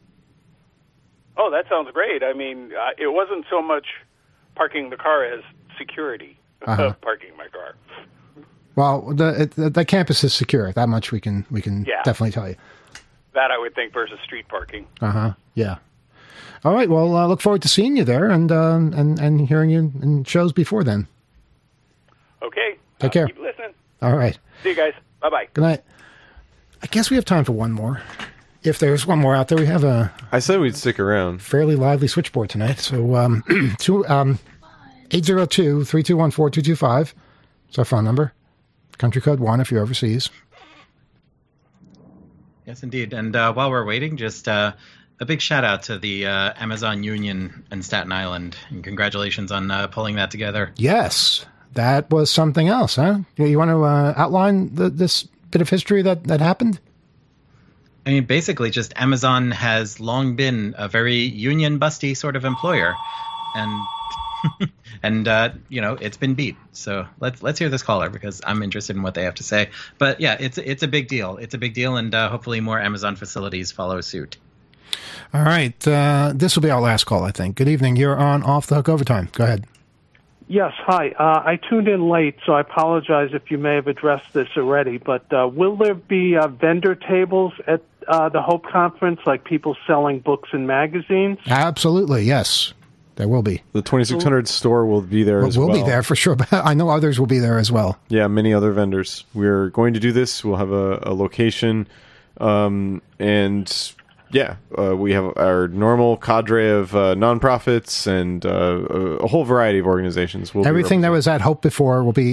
Speaker 8: Oh, that sounds great. I mean, uh, it wasn't so much parking the car as security
Speaker 1: Uh-huh.
Speaker 8: parking my car.
Speaker 1: Well, the, it, the the campus is secure. That much we can we can
Speaker 8: Yeah.
Speaker 1: definitely tell you.
Speaker 8: That I would think versus street parking.
Speaker 1: Uh huh. Yeah. All right. Well, uh, look forward to seeing you there and um, and and hearing you in shows before then.
Speaker 8: Okay.
Speaker 1: Take
Speaker 8: I'll
Speaker 1: care.
Speaker 8: Keep listening.
Speaker 1: All right.
Speaker 8: See you guys. Bye bye.
Speaker 1: Good night. I guess we have time for one more. If there's one more out there, we have a
Speaker 3: I said we'd stick around.
Speaker 1: fairly lively switchboard tonight. So um, two um, eight zero two three two one four two two five. It's our phone number. Country code one if you're overseas.
Speaker 2: Yes, indeed. And uh, while we're waiting, just uh, a big shout out to the uh, Amazon Union in Staten Island, and congratulations on uh, pulling that together.
Speaker 1: Yes, that was something else, huh? You, you want to uh, outline the, this bit of history that, that happened?
Speaker 2: I mean, basically, just Amazon has long been a very union busty sort of employer, and and uh, you know it's been beat. So let's let's hear this caller because I'm interested in what they have to say. But yeah, it's it's a big deal. It's a big deal, and uh, hopefully more Amazon facilities follow suit.
Speaker 1: All right, uh, this will be our last call, I think. Good evening. You're on Off the Hook Overtime. Go ahead.
Speaker 9: Yes, hi. Uh, I tuned in late, so I apologize if you may have addressed this already, but uh, will there be uh, vendor tables at uh, the Hope Conference, like people selling books and magazines?
Speaker 1: Absolutely, yes. There will be.
Speaker 3: The twenty-six hundred store will be there
Speaker 1: We'll,
Speaker 3: as
Speaker 1: we'll
Speaker 3: well.
Speaker 1: be there for sure, but I know others will be there as well.
Speaker 3: Yeah, many other vendors. We're going to do this. We'll have a, a location, um, and yeah, uh, we have our normal cadre of uh, nonprofits and uh, a, a whole variety of organizations. We'll be
Speaker 1: Everything that
Speaker 3: represented.
Speaker 1: was at Hope before will be at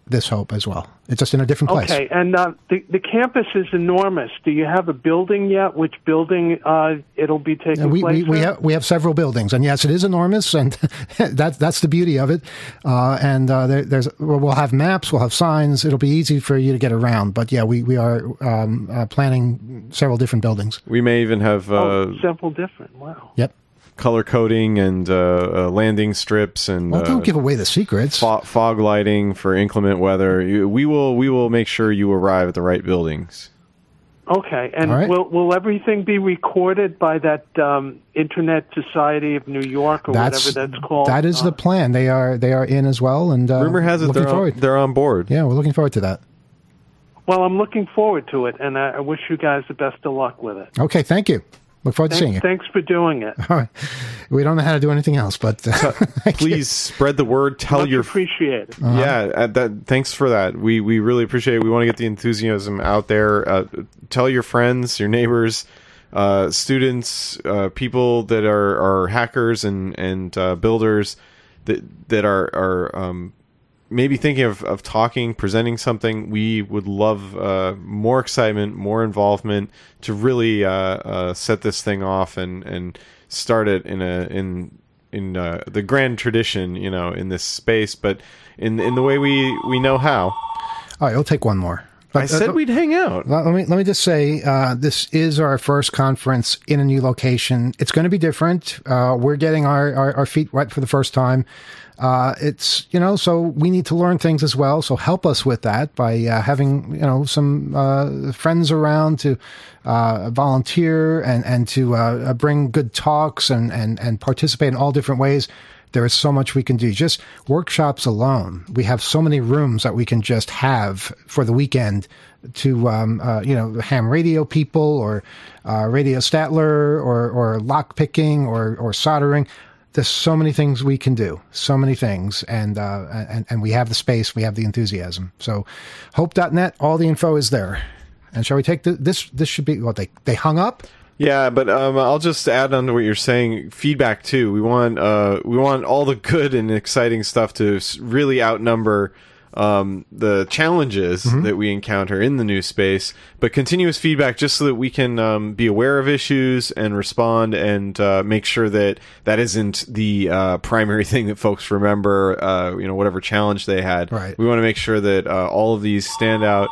Speaker 1: this Hope as well. It's just in a different place.
Speaker 9: Okay, and uh, the the campus is enormous. Do you have a building yet? Which building uh, it'll be taking
Speaker 1: And we,
Speaker 9: place?
Speaker 1: we, we
Speaker 9: in?
Speaker 1: have we have several buildings, and yes, it is enormous, and that's that's the beauty of it. Uh, and uh, there, there's we'll have maps, we'll have signs. It'll be easy for you to get around. But yeah, we we are um, uh, planning several different buildings.
Speaker 3: We may even have uh,
Speaker 9: oh, several different. Wow.
Speaker 1: Yep.
Speaker 3: color coding and uh, uh, landing strips and
Speaker 1: Well, don't
Speaker 3: uh,
Speaker 1: give away the secrets.
Speaker 3: fo- fog lighting for inclement weather. You- We will we will make sure you arrive at the right buildings.
Speaker 9: Okay, and
Speaker 1: All right.
Speaker 9: will will everything be recorded by that um, Internet Society of New York or
Speaker 1: That's
Speaker 9: whatever that's called?
Speaker 1: that is
Speaker 9: Uh,
Speaker 1: the plan. They are they are in as well, and uh,
Speaker 3: Rumor has it
Speaker 1: looking
Speaker 3: they're
Speaker 1: forward.
Speaker 3: on, they're on board.
Speaker 1: Yeah, we're looking forward to that.
Speaker 9: Well, I'm looking forward to it, and I, I wish you guys the best of luck with it.
Speaker 1: Okay, thank you. Look forward to seeing you.
Speaker 9: Thanks for doing it.
Speaker 1: All right. We don't know how to do anything else, but uh,
Speaker 3: Please spread the word. Tell
Speaker 9: Much
Speaker 3: your
Speaker 9: appreciated.
Speaker 3: Yeah, uh, that, thanks for that. We we really appreciate it. We want to get the enthusiasm out there. Uh, tell your friends, your neighbors, uh, students, uh, people that are, are hackers and and uh, builders that that are are um, maybe thinking of, of talking, presenting something. We would love uh, more excitement, more involvement to really uh, uh, set this thing off and and start it in a in in uh, the grand tradition, you know, in this space, but in in the way we, we know how.
Speaker 1: all right, we'll take one more. But,
Speaker 3: I said
Speaker 1: uh,
Speaker 3: we'd hang out.
Speaker 1: Let me let me just say, uh, this is our first conference in a new location. It's going to be different. Uh, we're getting our, our, our feet wet for the first time. Uh, it's, you know, so we need to learn things as well. So help us with that by uh, having, you know, some uh, friends around to uh, volunteer and, and to uh, bring good talks and, and, and participate in all different ways. There is so much we can do. Just workshops alone. We have so many rooms that we can just have for the weekend to, um, uh, you know, ham radio people or uh, radio Statler or, or lock picking or, or soldering. There's so many things we can do, so many things, and uh, and and we have the space, we have the enthusiasm. So, hope dot net, all the info is there. And shall we take the, this? This should be what they they hung up.
Speaker 3: Yeah, but um, I'll just add on to what you're saying. Feedback too. We want uh, we want all the good and exciting stuff to s- really outnumber um, the challenges
Speaker 1: Mm-hmm.
Speaker 3: that we encounter in the new space. But continuous feedback, just so that we can um, be aware of issues and respond, and uh, make sure that that isn't the uh, primary thing that folks remember. Uh, you know, whatever challenge they had.
Speaker 1: Right.
Speaker 3: We want to make sure that uh, all of these stand out.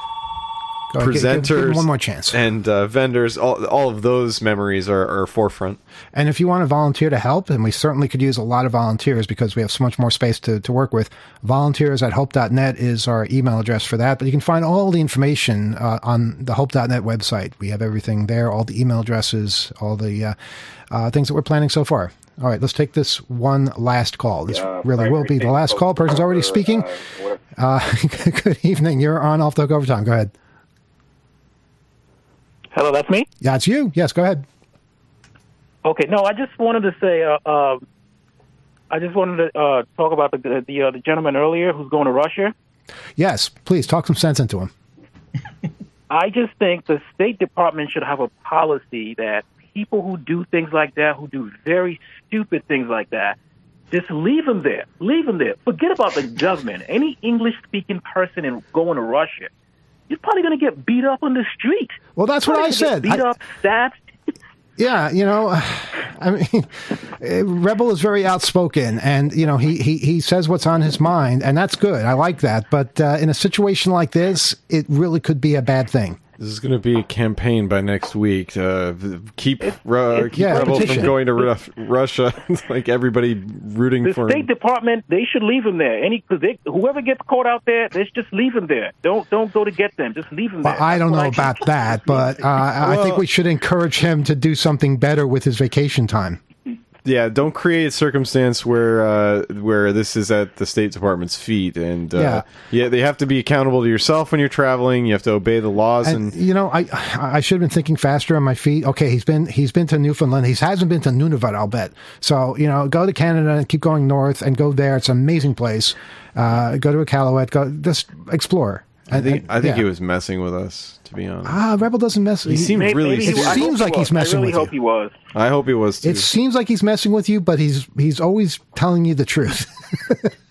Speaker 1: Go ahead, give- give- give them
Speaker 3: Presenters
Speaker 1: one more chance.
Speaker 3: and uh, vendors, all all of those memories are, are forefront.
Speaker 1: And if you want to volunteer to help, and we certainly could use a lot of volunteers because we have so much more space to, to work with, volunteers at hope dot net is our email address for that. But you can find all the information uh, on the hope dot net website. We have everything there, all the email addresses, all the uh, uh, things that we're planning so far. All right, let's take this one last call. This
Speaker 10: Yeah,
Speaker 1: really will be the last call. Person's already speaking. Uh, good evening. You're on Off the Hook Overtime. Go ahead.
Speaker 10: Hello, that's me?
Speaker 1: Yeah, it's you. Yes, go ahead.
Speaker 10: Okay, no, I just wanted to say, uh, uh, I just wanted to uh, talk about the the, uh, the gentleman earlier who's going to Russia.
Speaker 1: Yes, please talk some sense into him.
Speaker 10: I just think the State Department should have a policy that people who do things like that, who do very stupid things like that, just leave them there. Leave them there. Forget about the government. Any English-speaking person in going to Russia, you're probably going to get beat up on the street.
Speaker 1: Well, that's what I said.
Speaker 10: Beat
Speaker 1: I-
Speaker 10: up, stabbed.
Speaker 1: Yeah, you know, I mean, Rebel is very outspoken, and you know, he he he says what's on his mind, and that's good. I like that. But uh, in a situation like this, it really could be a bad thing.
Speaker 3: This is going to be a campaign by next week. Uh, keep uh, keep
Speaker 1: yeah,
Speaker 3: Rebel
Speaker 1: petition.
Speaker 3: from going to Ru- Russia. It's like everybody rooting
Speaker 10: The
Speaker 3: for
Speaker 10: State
Speaker 3: him.
Speaker 10: Department, they should leave him there. Any, cause they, whoever gets caught out there, let's just leave him there. Don't don't go to get them. Just leave him
Speaker 1: Well,
Speaker 10: there.
Speaker 1: I don't know
Speaker 10: That's what I
Speaker 1: about that, but uh, I think we should encourage him to do something better with his vacation time.
Speaker 3: Yeah, don't create a circumstance where uh, where this is at the State Department's feet, and uh,
Speaker 1: Yeah.
Speaker 3: yeah, they have to be accountable to yourself when you're traveling. You have to obey the laws,
Speaker 1: And,
Speaker 3: and,
Speaker 1: you know, I I should have been thinking faster on my feet. Okay, he's been he's been to Newfoundland. He hasn't been to Nunavut, I'll bet. So you know, go to Canada and keep going north and go there. It's an amazing place. Uh, go to Iqaluit. Go just explore.
Speaker 3: I
Speaker 1: And-
Speaker 3: think
Speaker 1: and-
Speaker 3: I think
Speaker 1: yeah.
Speaker 3: he was messing with us, to be honest.
Speaker 1: Ah, Rebel doesn't mess.
Speaker 3: He seemed
Speaker 10: Maybe-
Speaker 3: really.
Speaker 10: maybe he
Speaker 1: It
Speaker 10: was- I
Speaker 1: seems
Speaker 10: hope
Speaker 1: like
Speaker 10: he
Speaker 1: he's
Speaker 10: was.
Speaker 1: messing
Speaker 10: I really
Speaker 1: with
Speaker 10: hope
Speaker 1: you.
Speaker 10: he was.
Speaker 3: I hope he was too.
Speaker 1: It seems like he's messing with you, but he's he's always telling you the truth.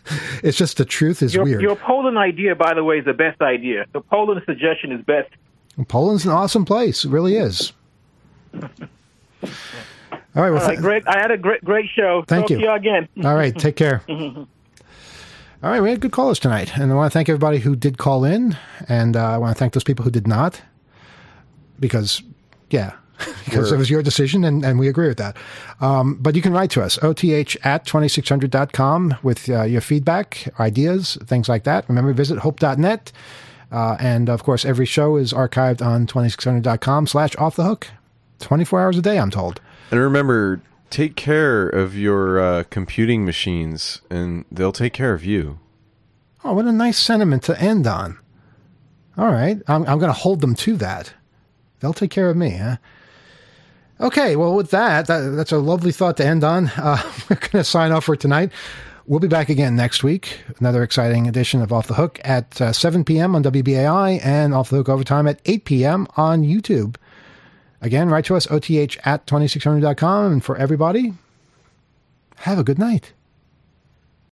Speaker 1: It's just the truth is
Speaker 10: your,
Speaker 1: weird.
Speaker 10: Your Poland idea, by the way, is the best idea. The Poland suggestion is best.
Speaker 1: Poland's an awesome place. It really is. All right. Well,
Speaker 10: All right, great. I had a great, great show.
Speaker 1: Thank
Speaker 10: Talk
Speaker 1: you.
Speaker 10: to you again.
Speaker 1: All right. Take care. All right. We had good callers tonight. And I want to thank everybody who did call in. And uh, I want to thank those people who did not. Because, yeah. Because
Speaker 3: Sure.
Speaker 1: it was your decision, and, and we agree with that. Um, but you can write to us, O T H at twenty-six hundred dot com, with uh, your feedback, ideas, things like that. Remember, visit hope dot net. Uh, and, of course, every show is archived on twenty-six hundred dot com slash off the hook. twenty-four hours a day, I'm told.
Speaker 3: And remember, take care of your uh, computing machines, and they'll take care of you.
Speaker 1: Oh, what a nice sentiment to end on. All right. I'm, I'm going to hold them to that. They'll take care of me, huh? Okay, well, with that, that that's a lovely thought to end on. Uh, we're going to sign off for tonight. We'll be back again next week. Another exciting edition of Off the Hook at uh, seven p.m. on W B A I and Off the Hook Overtime at eight p.m. on YouTube. Again, write to us, O T H at twenty-six hundred dot com. And for everybody, have a good night.